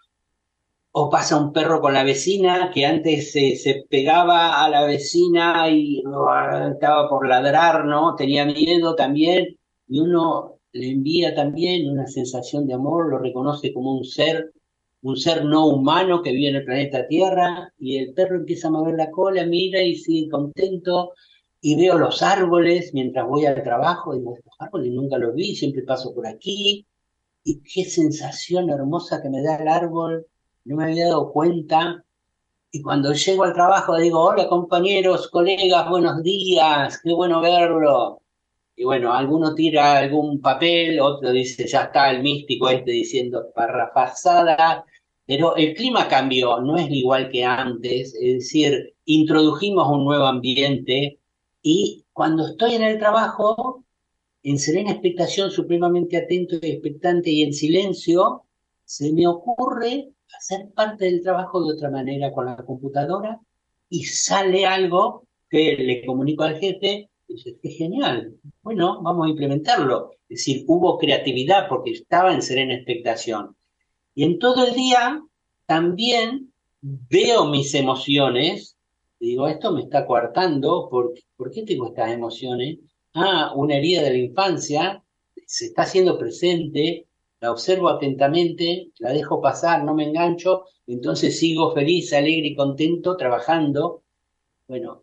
O pasa un perro con la vecina que antes se, se pegaba a la vecina y uh, estaba por ladrar, ¿no? Tenía miedo también y uno le envía también una sensación de amor, lo reconoce como un ser, un ser no humano que vive en el planeta Tierra y el perro empieza a mover la cola, mira y sigue contento y veo los árboles mientras voy al trabajo, digo, estos árboles nunca los vi, siempre paso por aquí y qué sensación hermosa que me da el árbol, no me había dado cuenta. Y cuando llego al trabajo digo, hola compañeros, colegas, buenos días, qué bueno verlo. Y bueno, alguno tira algún papel, otro dice, ya está el místico este diciendo parrafasada, pero el clima cambió, no es igual que antes, es decir, introdujimos un nuevo ambiente y cuando estoy en el trabajo, en serena expectación, supremamente atento y expectante y en silencio, se me ocurre hacer parte del trabajo de otra manera con la computadora y sale algo que le comunico al jefe y dice, qué genial, bueno, vamos a implementarlo. Es decir, hubo creatividad porque estaba en serena expectación. Y en todo el día también veo mis emociones y digo, esto me está coartando, ¿por, ¿por qué tengo estas emociones? Ah, una herida de la infancia, se está haciendo presente, la observo atentamente, la dejo pasar, no me engancho, entonces sigo feliz, alegre y contento trabajando. Bueno,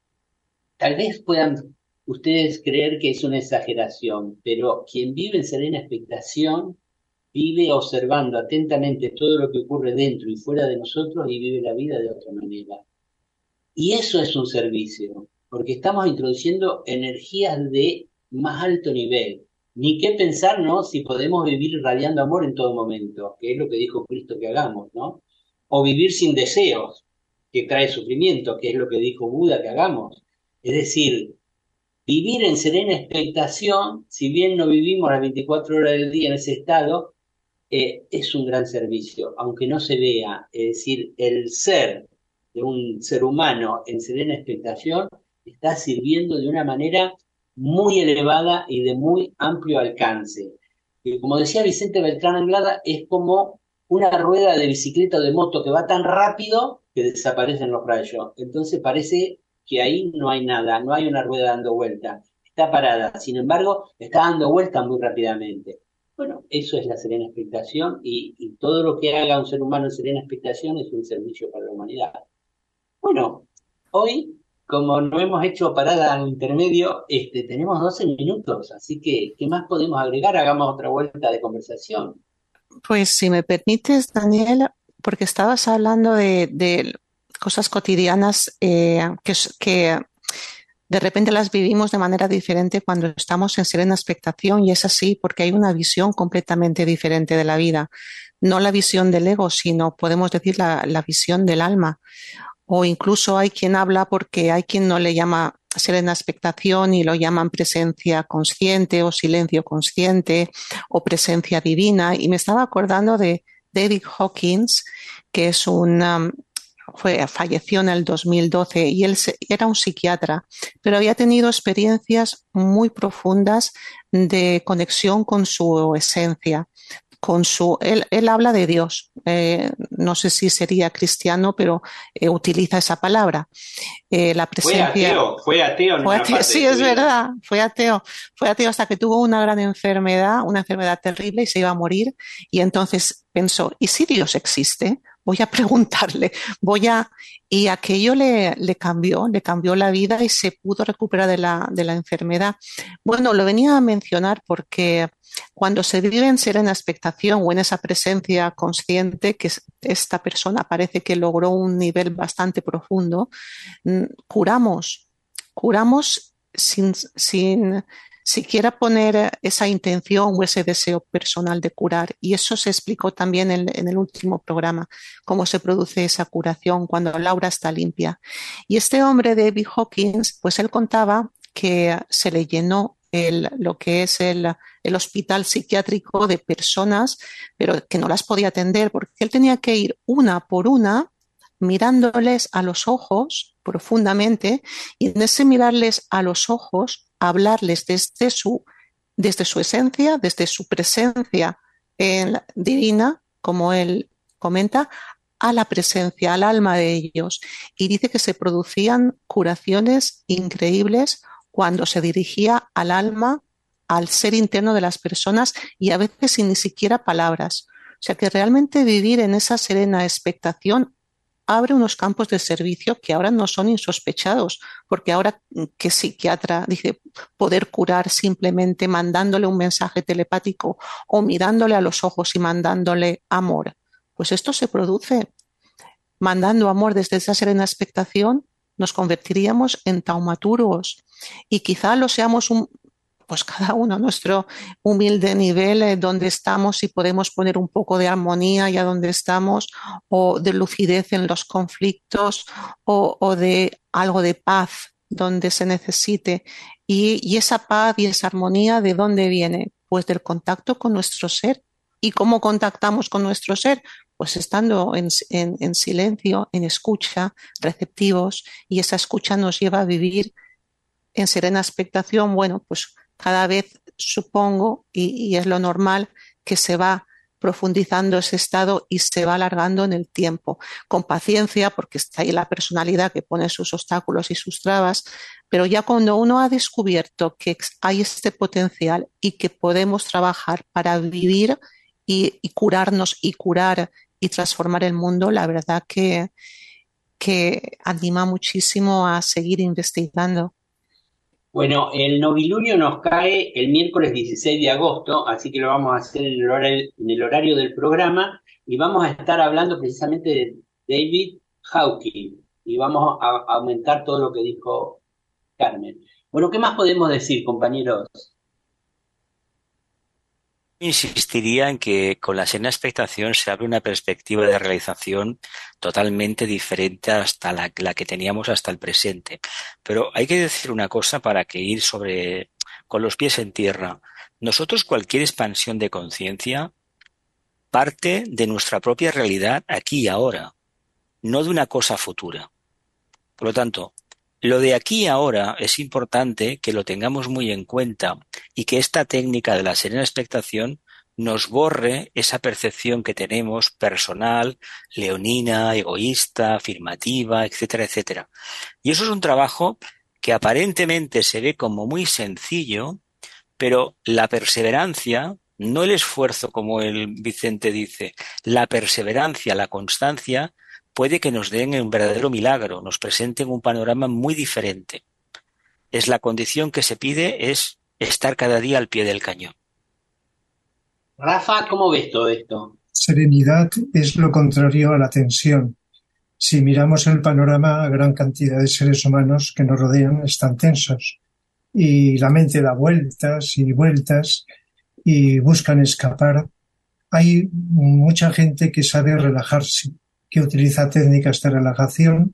tal vez puedan ustedes creer que es una exageración, pero quien vive en serena expectación vive observando atentamente todo lo que ocurre dentro y fuera de nosotros y vive la vida de otra manera. Y eso es un servicio, porque estamos introduciendo energías de más alto nivel. Ni qué pensar, ¿no? Si podemos vivir irradiando amor en todo momento, que es lo que dijo Cristo que hagamos, ¿no? O vivir sin deseos, que trae sufrimiento, que es lo que dijo Buda que hagamos. Es decir, vivir en serena expectación, si bien no vivimos las veinticuatro horas del día en ese estado, eh, es un gran servicio, aunque no se vea. Es decir, el ser de un ser humano en serena expectación está sirviendo de una manera muy elevada y de muy amplio alcance. Y como decía Vicente Beltrán Anglada, es como una rueda de bicicleta o de moto que va tan rápido que desaparecen los rayos. Entonces parece que ahí no hay nada, no hay una rueda dando vuelta, está parada. Sin embargo, está dando vuelta muy rápidamente. Bueno, eso es la serena expectación y, y todo lo que haga un ser humano en serena expectación es un servicio para la humanidad. Bueno, hoy, como no hemos hecho parada al intermedio, este, tenemos doce minutos, así que, ¿qué más podemos agregar? Hagamos otra vuelta de conversación. Pues si me permites, Daniel, porque estabas hablando de, de cosas cotidianas eh, que, que de repente las vivimos de manera diferente cuando estamos en serena expectación, y es así porque hay una visión completamente diferente de la vida. No la visión del ego, sino podemos decir la, la visión del alma. O incluso hay quien habla porque hay quien no le llama serena expectación y lo llaman presencia consciente o silencio consciente o presencia divina. Y me estaba acordando de David Hawkins, que es un, um, fue, falleció en el dos mil doce y él se, era un psiquiatra, pero había tenido experiencias muy profundas de conexión con su esencia. Con su, él, él habla de Dios, eh, no sé si sería cristiano, pero eh, utiliza esa palabra. Eh, la presencia, fue ateo, fue ateo en fue una ateo, parte sí, de es su vida. verdad, fue ateo, fue ateo hasta que tuvo una gran enfermedad, una enfermedad terrible y se iba a morir. Y entonces pensó, ¿y si Dios existe? Voy a preguntarle, voy a... Y aquello le, le cambió, le cambió la vida y se pudo recuperar de la, de la enfermedad. Bueno, lo venía a mencionar porque cuando se vive en serena expectación o en esa presencia consciente, que esta persona parece que logró un nivel bastante profundo, curamos, curamos sin, sin siquiera poner esa intención o ese deseo personal de curar. Y eso se explicó también en, en el último programa, cómo se produce esa curación cuando Laura está limpia. Y este hombre, David Hawkins, pues él contaba que se le llenó el, lo que es el, el hospital psiquiátrico de personas, pero que no las podía atender porque él tenía que ir una por una mirándoles a los ojos profundamente, y en ese mirarles a los ojos, hablarles desde su, desde su esencia, desde su presencia en divina, como él comenta, a la presencia, al alma de ellos. Y dice que se producían curaciones increíbles cuando se dirigía al alma, al ser interno de las personas, y a veces sin ni siquiera palabras. O sea que realmente vivir en esa serena expectación abre unos campos de servicio que ahora no son insospechados, porque ahora que psiquiatra dice poder curar simplemente mandándole un mensaje telepático o mirándole a los ojos y mandándole amor, pues esto se produce. Mandando amor desde esa serena expectación, nos convertiríamos en taumaturgos, y quizá lo seamos un, pues cada uno a nuestro humilde nivel, eh, donde estamos, y podemos poner un poco de armonía ya donde estamos, o de lucidez en los conflictos, o, o de algo de paz donde se necesite. Y, y esa paz y esa armonía, ¿de dónde viene? Pues del contacto con nuestro ser. ¿Y cómo contactamos con nuestro ser? Pues estando en, en, en silencio, en escucha, receptivos, y esa escucha nos lleva a vivir en serena expectación. Bueno, pues cada vez supongo, y, y es lo normal, que se va profundizando ese estado y se va alargando en el tiempo, con paciencia, porque está ahí la personalidad que pone sus obstáculos y sus trabas, pero ya cuando uno ha descubierto que hay este potencial y que podemos trabajar para vivir y, y curarnos y curar y transformar el mundo, la verdad que, que anima muchísimo a seguir investigando. Bueno, el novilunio nos cae el miércoles dieciséis de agosto, así que lo vamos a hacer en el horario, en el horario del programa, y vamos a estar hablando precisamente de David Hawkins, y vamos a, a aumentar todo lo que dijo Carmen. Bueno, ¿qué más podemos decir, compañeros? Insistiría en que con la serena expectación se abre una perspectiva de realización totalmente diferente hasta la, la que teníamos hasta el presente. Pero hay que decir una cosa para que ir sobre con los pies en tierra. Nosotros cualquier expansión de conciencia parte de nuestra propia realidad aquí y ahora, no de una cosa futura. Por lo tanto, lo de aquí y ahora es importante que lo tengamos muy en cuenta y que esta técnica de la serena expectación nos borre esa percepción que tenemos personal, leonina, egoísta, afirmativa, etcétera, etcétera. Y eso es un trabajo que aparentemente se ve como muy sencillo, pero la perseverancia, no el esfuerzo como el Vicente dice, la perseverancia, la constancia, puede que nos den un verdadero milagro, nos presenten un panorama muy diferente. Es la condición que se pide, es estar cada día al pie del cañón. Rafa, ¿cómo ves todo esto? Serenidad es lo contrario a la tensión. Si miramos el panorama, gran cantidad de seres humanos que nos rodean están tensos y la mente da vueltas y vueltas y buscan escapar. Hay mucha gente que sabe relajarse, que utiliza técnicas de relajación,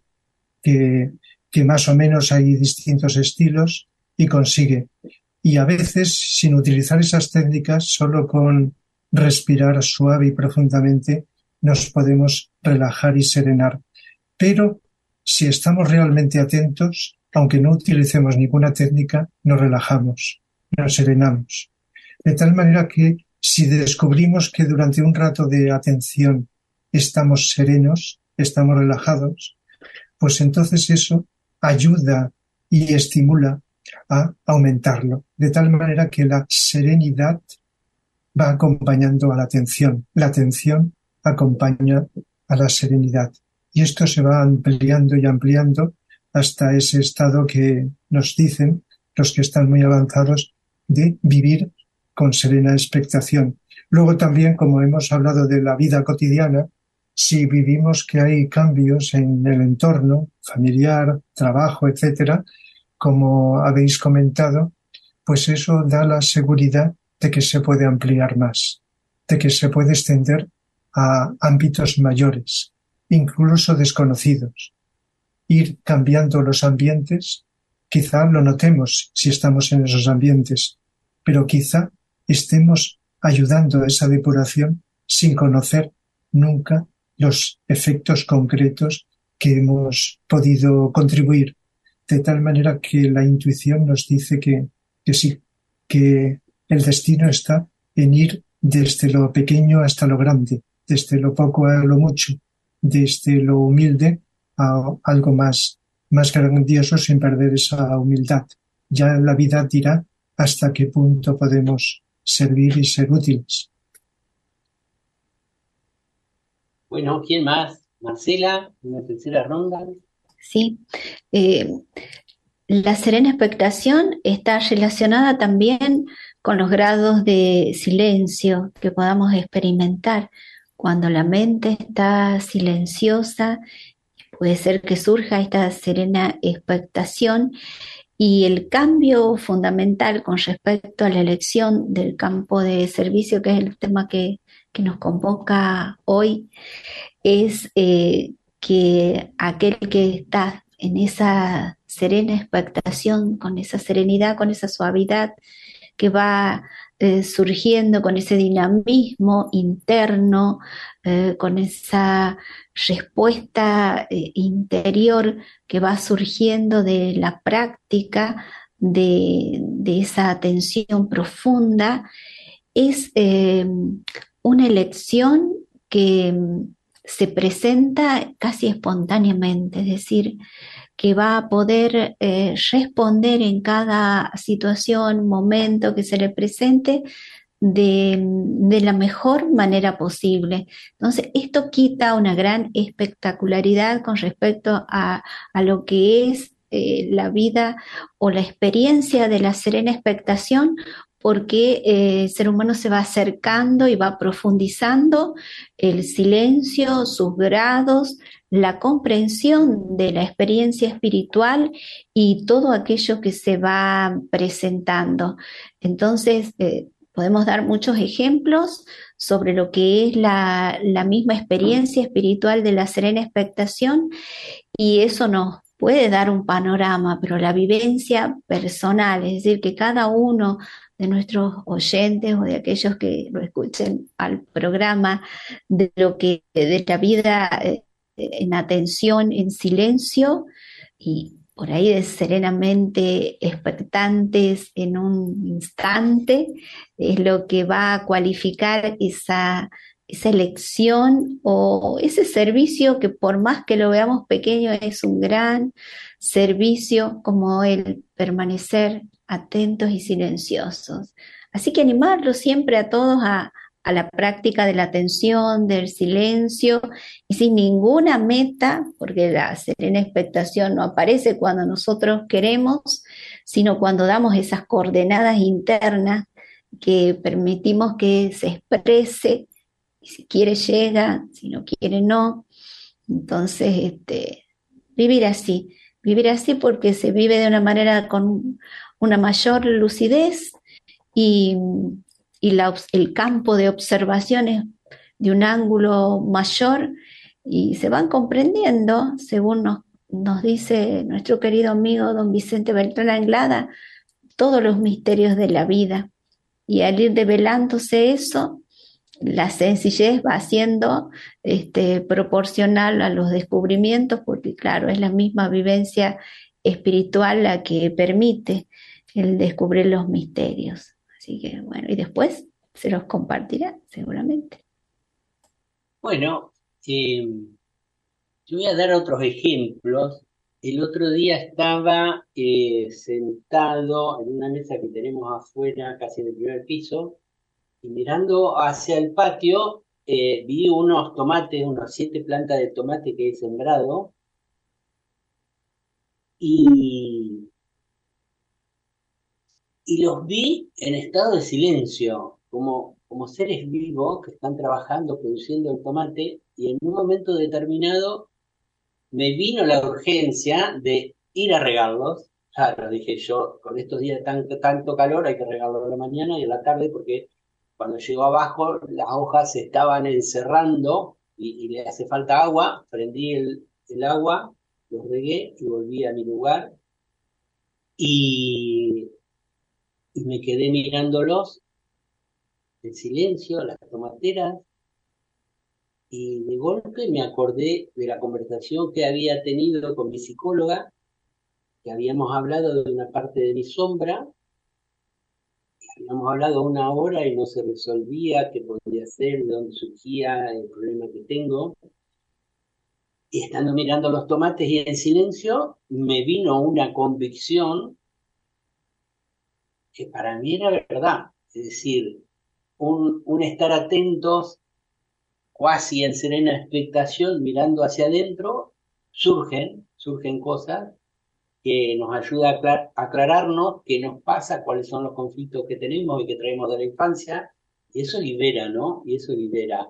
que, que más o menos hay distintos estilos y consigue. Y a veces, sin utilizar esas técnicas, solo con respirar suave y profundamente, nos podemos relajar y serenar. Pero si estamos realmente atentos, aunque no utilicemos ninguna técnica, nos relajamos, nos serenamos. De tal manera que si descubrimos que durante un rato de atención estamos serenos, estamos relajados, pues entonces eso ayuda y estimula a aumentarlo, de tal manera que la serenidad va acompañando a la atención, la atención acompaña a la serenidad, y esto se va ampliando y ampliando hasta ese estado que nos dicen los que están muy avanzados de vivir con serena expectación. Luego también, como hemos hablado de la vida cotidiana, si vivimos que hay cambios en el entorno familiar, trabajo, etcétera, como habéis comentado, pues eso da la seguridad de que se puede ampliar más, de que se puede extender a ámbitos mayores, incluso desconocidos. Ir cambiando los ambientes, quizá lo notemos si estamos en esos ambientes, pero quizá estemos ayudando a esa depuración sin conocer nunca los efectos concretos que hemos podido contribuir, de tal manera que la intuición nos dice que, que sí, que el destino está en ir desde lo pequeño hasta lo grande, desde lo poco a lo mucho, desde lo humilde a algo más, más grandioso sin perder esa humildad. Ya la vida dirá hasta qué punto podemos servir y ser útiles. Bueno, ¿quién más? Marcela, en la tercera ronda. Sí, eh, la serena expectación está relacionada también con los grados de silencio que podamos experimentar. Cuando la mente está silenciosa, puede ser que surja esta serena expectación, y el cambio fundamental con respecto a la elección del campo de servicio, que es el tema que, que nos convoca hoy, es eh, que aquel que está en esa serena expectación, con esa serenidad, con esa suavidad que va eh, surgiendo, con ese dinamismo interno, eh, con esa respuesta eh, interior que va surgiendo de la práctica de, de esa atención profunda, es eh, una elección que se presenta casi espontáneamente, es decir, que va a poder eh, responder en cada situación, momento que se le presente de, de la mejor manera posible. Entonces, esto quita una gran espectacularidad con respecto a, a lo que es eh, la vida o la experiencia de la serena expectación, porque eh, el ser humano se va acercando y va profundizando el silencio, sus grados, la comprensión de la experiencia espiritual y todo aquello que se va presentando. Entonces, eh, podemos dar muchos ejemplos sobre lo que es la, la misma experiencia espiritual de la serena expectación, y eso nos puede dar un panorama, pero la vivencia personal, es decir, que cada uno de nuestros oyentes o de aquellos que lo escuchen al programa, de lo que de la vida eh, en atención, en silencio, y por ahí de serenamente expectantes en un instante, es lo que va a cualificar esa, esa elección o ese servicio que, por más que lo veamos pequeño, es un gran servicio, como el permanecer atentos y silenciosos. Así que animarlos siempre a todos a, a la práctica de la atención, del silencio, y sin ninguna meta, porque la serena expectación no aparece cuando nosotros queremos, sino cuando damos esas coordenadas internas que permitimos que se exprese, y si quiere llega, si no quiere no. Entonces, este, vivir así, vivir así porque se vive de una manera con una mayor lucidez y, y la, el campo de observaciones de un ángulo mayor y se van comprendiendo, según nos, nos dice nuestro querido amigo don Vicente Beltrán Anglada, todos los misterios de la vida. Y al ir develándose eso, la sencillez va siendo este, proporcional a los descubrimientos, porque claro, es la misma vivencia espiritual la que permite el descubrir los misterios. Así que bueno, y después se los compartirá seguramente. Bueno, eh, yo voy a dar otros ejemplos. El otro día estaba eh, sentado en una mesa que tenemos afuera, casi en el primer piso, y mirando hacia el patio, eh, vi unos tomates, unas siete plantas de tomate que he sembrado, y, y los vi en estado de silencio, como, como seres vivos que están trabajando, produciendo el tomate, y en un momento determinado me vino la urgencia de ir a regarlos. Claro, dije yo, con estos días de tanto, tanto calor hay que regarlos a la mañana y a la tarde, porque cuando llegó abajo las hojas se estaban encerrando y, y le hace falta agua. Prendí el, el agua, los regué y volví a mi lugar. Y, y me quedé mirándolos en silencio, las tomateras, y de golpe me acordé de la conversación que había tenido con mi psicóloga, que habíamos hablado de una parte de mi sombra, habíamos hablado una hora y no se resolvía qué podía ser, de dónde surgía el problema que tengo. Y estando mirando los tomates y en silencio, me vino una convicción que para mí era verdad. Es decir, un, un estar atentos, cuasi en serena expectación, mirando hacia adentro, surgen, surgen cosas que nos ayuda a aclar- aclararnos qué nos pasa, cuáles son los conflictos que tenemos y que traemos de la infancia, y eso libera, ¿no? Y eso libera.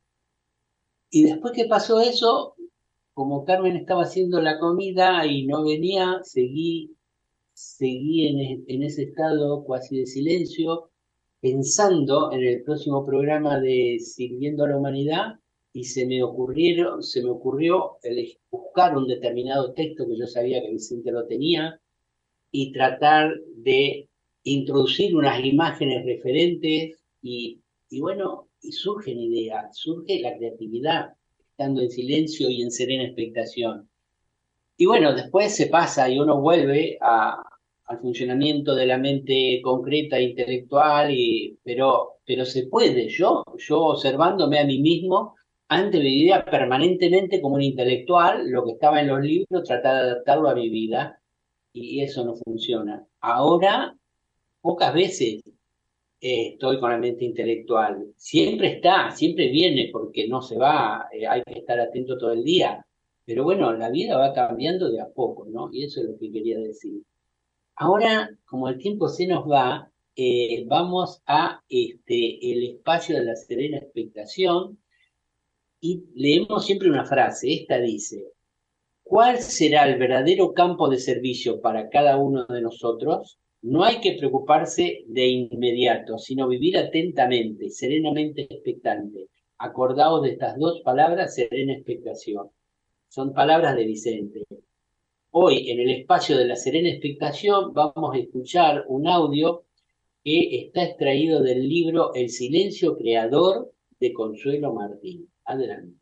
Y después que pasó eso, como Carmen estaba haciendo la comida y no venía, seguí, seguí en, e- en ese estado cuasi de silencio, pensando en el próximo programa de Sirviendo a la Humanidad, y se me ocurrieron, se me ocurrió el buscar un determinado texto que yo sabía que Vicente lo tenía, y tratar de introducir unas imágenes referentes y, y bueno, y surgen ideas, surge la creatividad, estando en silencio y en serena expectación. Y bueno, después se pasa y uno vuelve a, al funcionamiento de la mente concreta e intelectual, y, pero, pero se puede. Yo, yo observándome a mí mismo, antes vivía permanentemente como un intelectual, lo que estaba en los libros, tratar de adaptarlo a mi vida, y eso no funciona. Ahora, pocas veces eh, estoy con la mente intelectual. Siempre está, siempre viene, porque no se va, eh, hay que estar atento todo el día. Pero bueno, la vida va cambiando de a poco, ¿no? Y eso es lo que quería decir. Ahora, como el tiempo se nos va, eh, vamos a este, el espacio de la serena expectación, y leemos siempre una frase. Esta dice: ¿cuál será el verdadero campo de servicio para cada uno de nosotros? No hay que preocuparse de inmediato, sino vivir atentamente, serenamente expectante. Acordaos de estas dos palabras, serena expectación. Son palabras de Vicente. Hoy, en el espacio de la serena expectación, vamos a escuchar un audio que está extraído del libro El silencio creador, de Consuelo Martín. Adelante.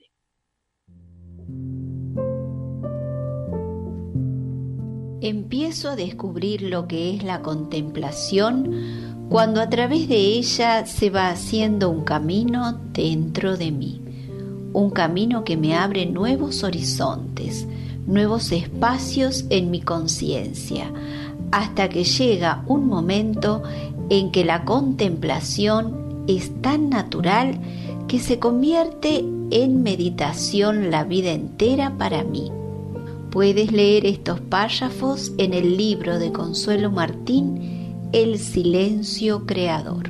Empiezo a descubrir lo que es la contemplación cuando a través de ella se va haciendo un camino dentro de mí, un camino que me abre nuevos horizontes, nuevos espacios en mi conciencia, hasta que llega un momento en que la contemplación es tan natural que se convierte en meditación la vida entera para mí. Puedes leer estos párrafos en el libro de Consuelo Martín, El silencio creador.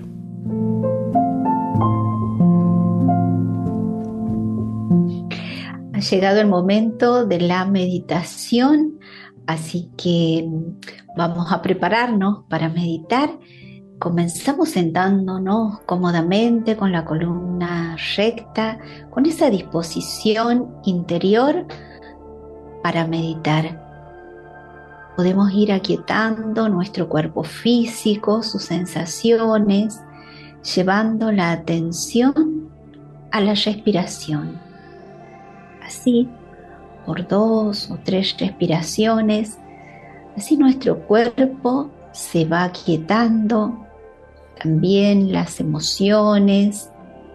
Ha llegado el momento de la meditación, así que vamos a prepararnos para meditar. Comenzamos sentándonos cómodamente con la columna recta, con esa disposición interior para meditar. Podemos ir aquietando nuestro cuerpo físico, sus sensaciones, llevando la atención a la respiración. Así, por dos o tres respiraciones, así nuestro cuerpo se va aquietando, también las emociones,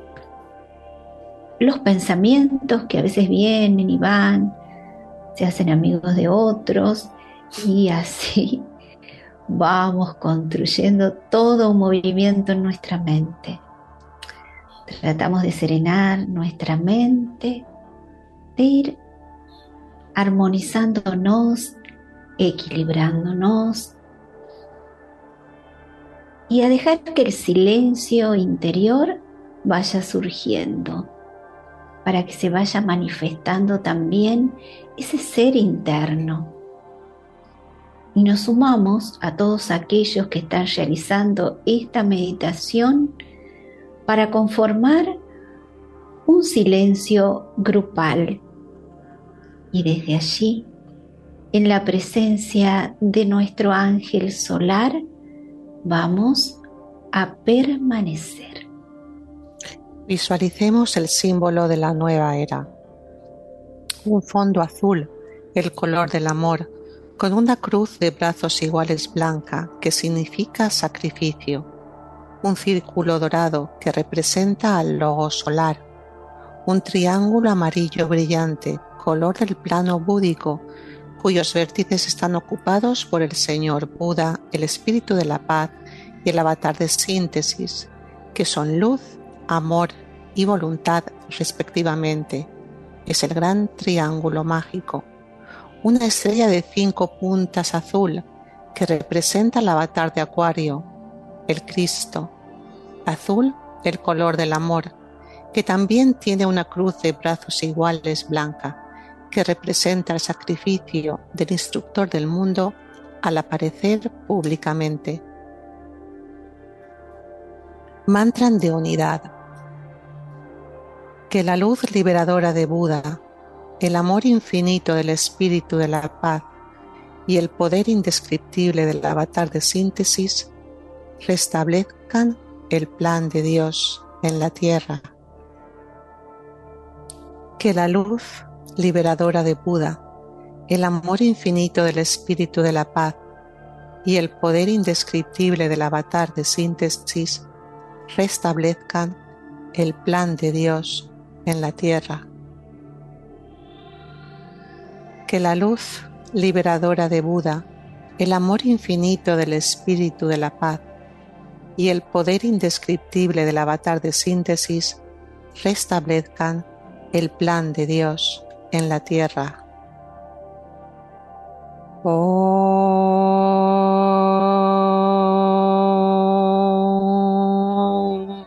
los pensamientos que a veces vienen y van, se hacen amigos de otros y así vamos construyendo todo un movimiento en nuestra mente. Tratamos de serenar nuestra mente, de ir armonizándonos, equilibrándonos y a dejar que el silencio interior vaya surgiendo para que se vaya manifestando también ese ser interno. Y nos sumamos a todos aquellos que están realizando esta meditación para conformar un silencio grupal. Y desde allí, en la presencia de nuestro ángel solar, vamos a permanecer. Visualicemos el símbolo de la nueva era. Un fondo azul, el color del amor, con una cruz de brazos iguales blanca que significa sacrificio. Un círculo dorado que representa al logo solar. Un triángulo amarillo brillante, color del plano búdico, cuyos vértices están ocupados por el Señor Buda, el Espíritu de la Paz y el Avatar de Síntesis, que son luz, amor y voluntad respectivamente. Es el gran triángulo mágico. Una estrella de cinco puntas azul, que representa el Avatar de Acuario, el Cristo. Azul, el color del amor, que también tiene una cruz de brazos iguales blanca, que representa el sacrificio del instructor del mundo al aparecer públicamente. Mantra de unidad. Que la luz liberadora de Buda, el amor infinito del Espíritu de la Paz y el poder indescriptible del Avatar de Síntesis restablezcan el plan de Dios en la tierra. Que la luz liberadora de Buda, el amor infinito del Espíritu de la Paz y el poder indescriptible del Avatar de Síntesis restablezcan el plan de Dios en la tierra. Que la luz liberadora de Buda, el amor infinito del Espíritu de la Paz y el poder indescriptible del Avatar de Síntesis restablezcan el plan de Dios en la tierra. Oh.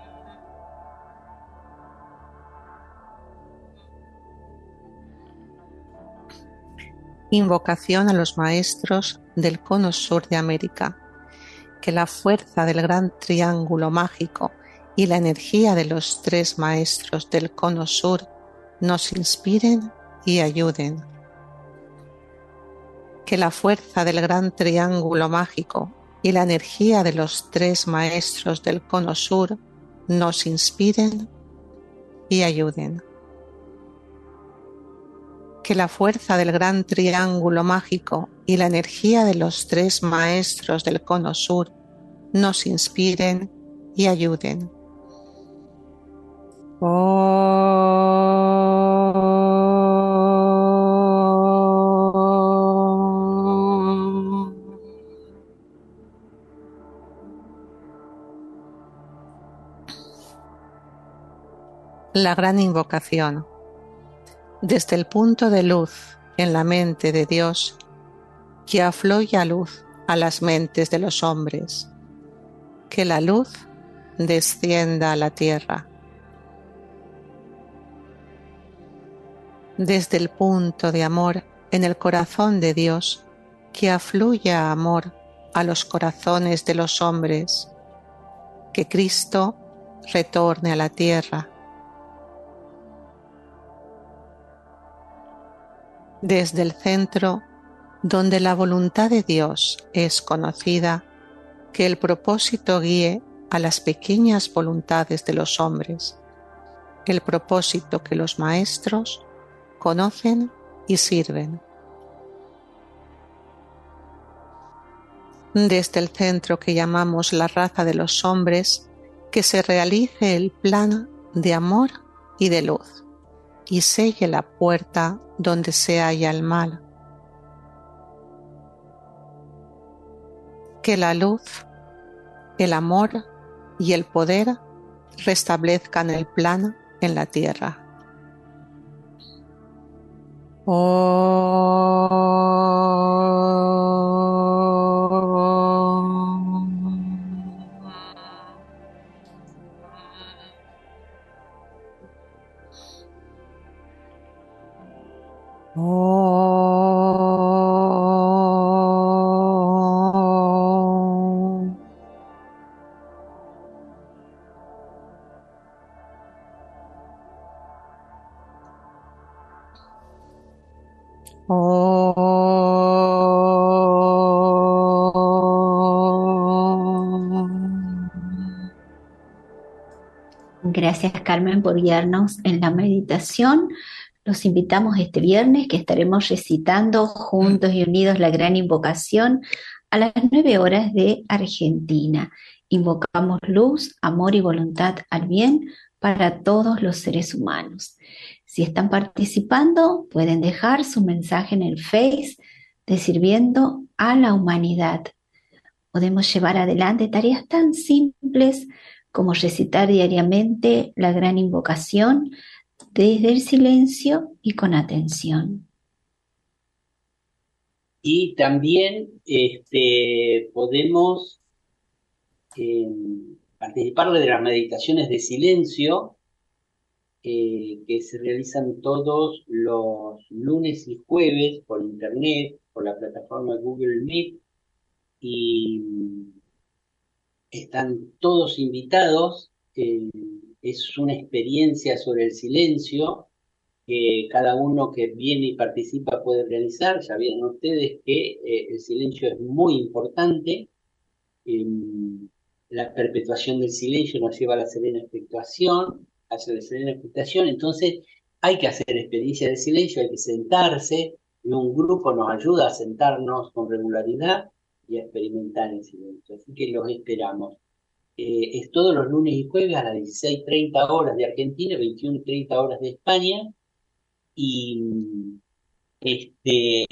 Invocación a los maestros del cono sur de América. Que la fuerza del gran triángulo mágico y la energía de los tres maestros del cono sur nos inspiren y ayuden. Que la fuerza del gran triángulo mágico y la energía de los tres maestros del cono sur nos inspiren y ayuden. Que la fuerza del gran triángulo mágico y la energía de los tres maestros del cono sur nos inspiren y ayuden. Oh. La gran invocación. Desde el punto de luz en la mente de Dios, que afluya luz a las mentes de los hombres, que la luz descienda a la tierra. desde el punto de amor en el corazón de Dios, que afluya amor a los corazones de los hombres, que Cristo retorne a la tierra. Desde el centro, donde la voluntad de Dios es conocida, que el propósito guíe a las pequeñas voluntades de los hombres, el propósito que los maestros conocen y sirven. Desde el centro que llamamos la raza de los hombres, que se realice el plan de amor y de luz, y selle la puerta donde se halla el mal. Que la luz, el amor y el poder restablezcan el plan en la tierra. Gracias, Carmen, por guiarnos en la meditación. Los invitamos este viernes que estaremos recitando juntos y unidos la gran invocación a las nueve horas de Argentina. Invocamos luz, amor y voluntad al bien para todos los seres humanos. Si están participando, pueden dejar su mensaje en el Face de Sirviendo a la Humanidad. Podemos llevar adelante tareas tan simples como recitar diariamente la gran invocación desde el silencio y con atención. Y también este, podemos eh, participar de las meditaciones de silencio eh, que se realizan todos los lunes y jueves por internet, por la plataforma Google Meet, y están todos invitados. Eh, es una experiencia sobre el silencio que cada uno que viene y participa puede realizar. Ya vieron ustedes que eh, el silencio es muy importante. Eh, la perpetuación del silencio nos lleva a la serena expectación, hacia la serena expectación. Entonces hay que hacer experiencia de silencio, hay que sentarse, y un grupo nos ayuda a sentarnos con regularidad y a experimentar el silencio. Así que los esperamos. Eh, es todos los lunes y jueves a las dieciséis treinta horas de Argentina, veintiuno treinta horas de España. Y este,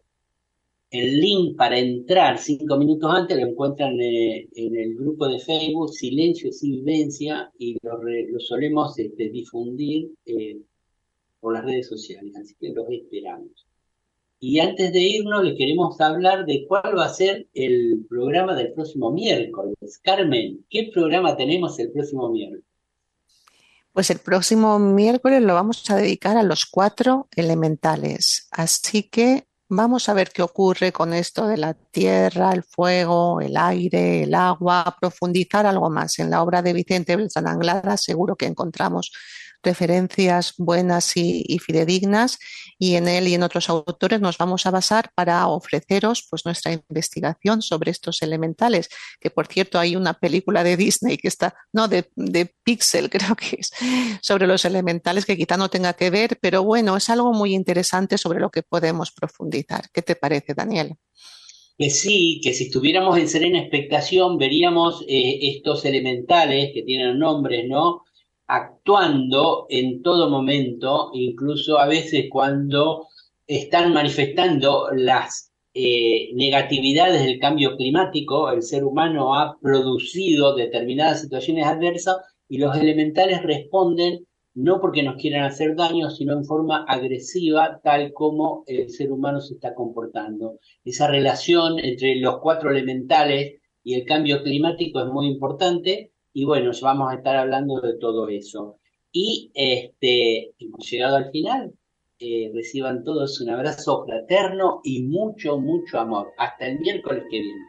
el link para entrar cinco minutos antes lo encuentran eh, en el grupo de Facebook Silencio y Vivencia, y lo, re, lo solemos este, difundir eh, por las redes sociales, así que los esperamos. Y antes de irnos, les queremos hablar de cuál va a ser el programa del próximo miércoles. Carmen, ¿qué programa tenemos el próximo miércoles? Pues el próximo miércoles lo vamos a dedicar a los cuatro elementales. Así que vamos a ver qué ocurre con esto de la tierra, el fuego, el aire, el agua, profundizar algo más. En la obra de Vicente Beltrán Anglada seguro que encontramos referencias buenas y, y fidedignas, y en él y en otros autores nos vamos a basar para ofreceros pues nuestra investigación sobre estos elementales, que por cierto hay una película de Disney que está, no, de, de Pixel creo que es, sobre los elementales, que quizá no tenga que ver, pero bueno, es algo muy interesante sobre lo que podemos profundizar. ¿Qué te parece, Daniel? Que sí, que si estuviéramos en serena expectación veríamos eh, estos elementales que tienen nombres, ¿no?, actuando en todo momento, incluso a veces cuando están manifestando las eh, negatividades del cambio climático. El ser humano ha producido determinadas situaciones adversas y los elementales responden no porque nos quieran hacer daño, sino en forma agresiva, tal como el ser humano se está comportando. Esa relación entre los cuatro elementales y el cambio climático es muy importante. Y bueno, vamos a estar hablando de todo eso. Y este, hemos llegado al final. eh, reciban todos un abrazo fraterno y mucho, mucho amor. Hasta el miércoles que viene.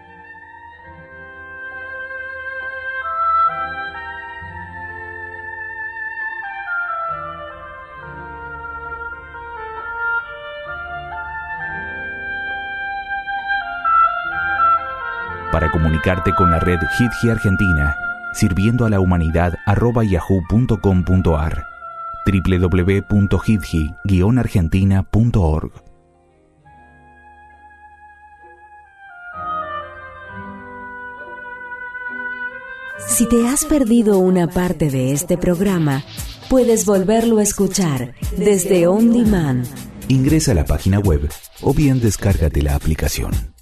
Para comunicarte con la red Hidji Argentina, sirviendo a la humanidad arroba yahoo punto com punto ar, doble u doble u doble u punto hidji guion argentina punto org. Si te has perdido una parte de este programa, puedes volverlo a escuchar desde On Demand. Ingresa a la página web o bien descárgate la aplicación.